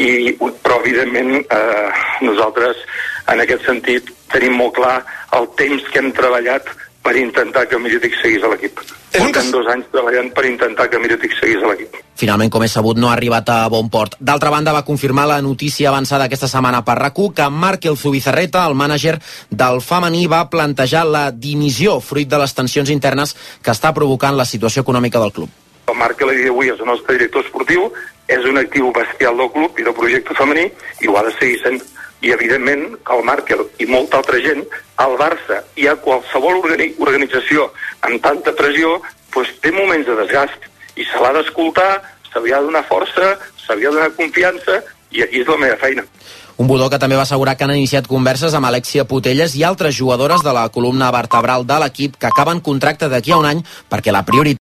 però evidentment nosaltres en aquest sentit tenim molt clar el temps que hem treballat per intentar que Mirotic seguís a l'equip. Portem 2 anys treballant per intentar que Mirotic seguís a l'equip. Finalment, com és sabut, no ha arribat a bon port. D'altra banda, va confirmar la notícia avançada aquesta setmana per RAC1 que Marc Zubizarreta, el mànager del femení, va plantejar la dimissió fruit de les tensions internes que està provocant la situació econòmica del club. El Marc Elidi avui és el nostre director esportiu, és un actiu bestial del club i del projecte femení i ho ha de seguir sent. I evidentment que el Marc i molta altra gent, al Barça i a qualsevol organització amb tanta pressió, doncs té moments de desgast i se l'ha d'escoltar, se li ha de donar força, se li ha de donar confiança i aquí és la meva feina. Un Budó que també va assegurar que han iniciat converses amb Alexia Putelles i altres jugadores de la columna vertebral de l'equip que acaben contracte d'aquí a un any perquè la prioritat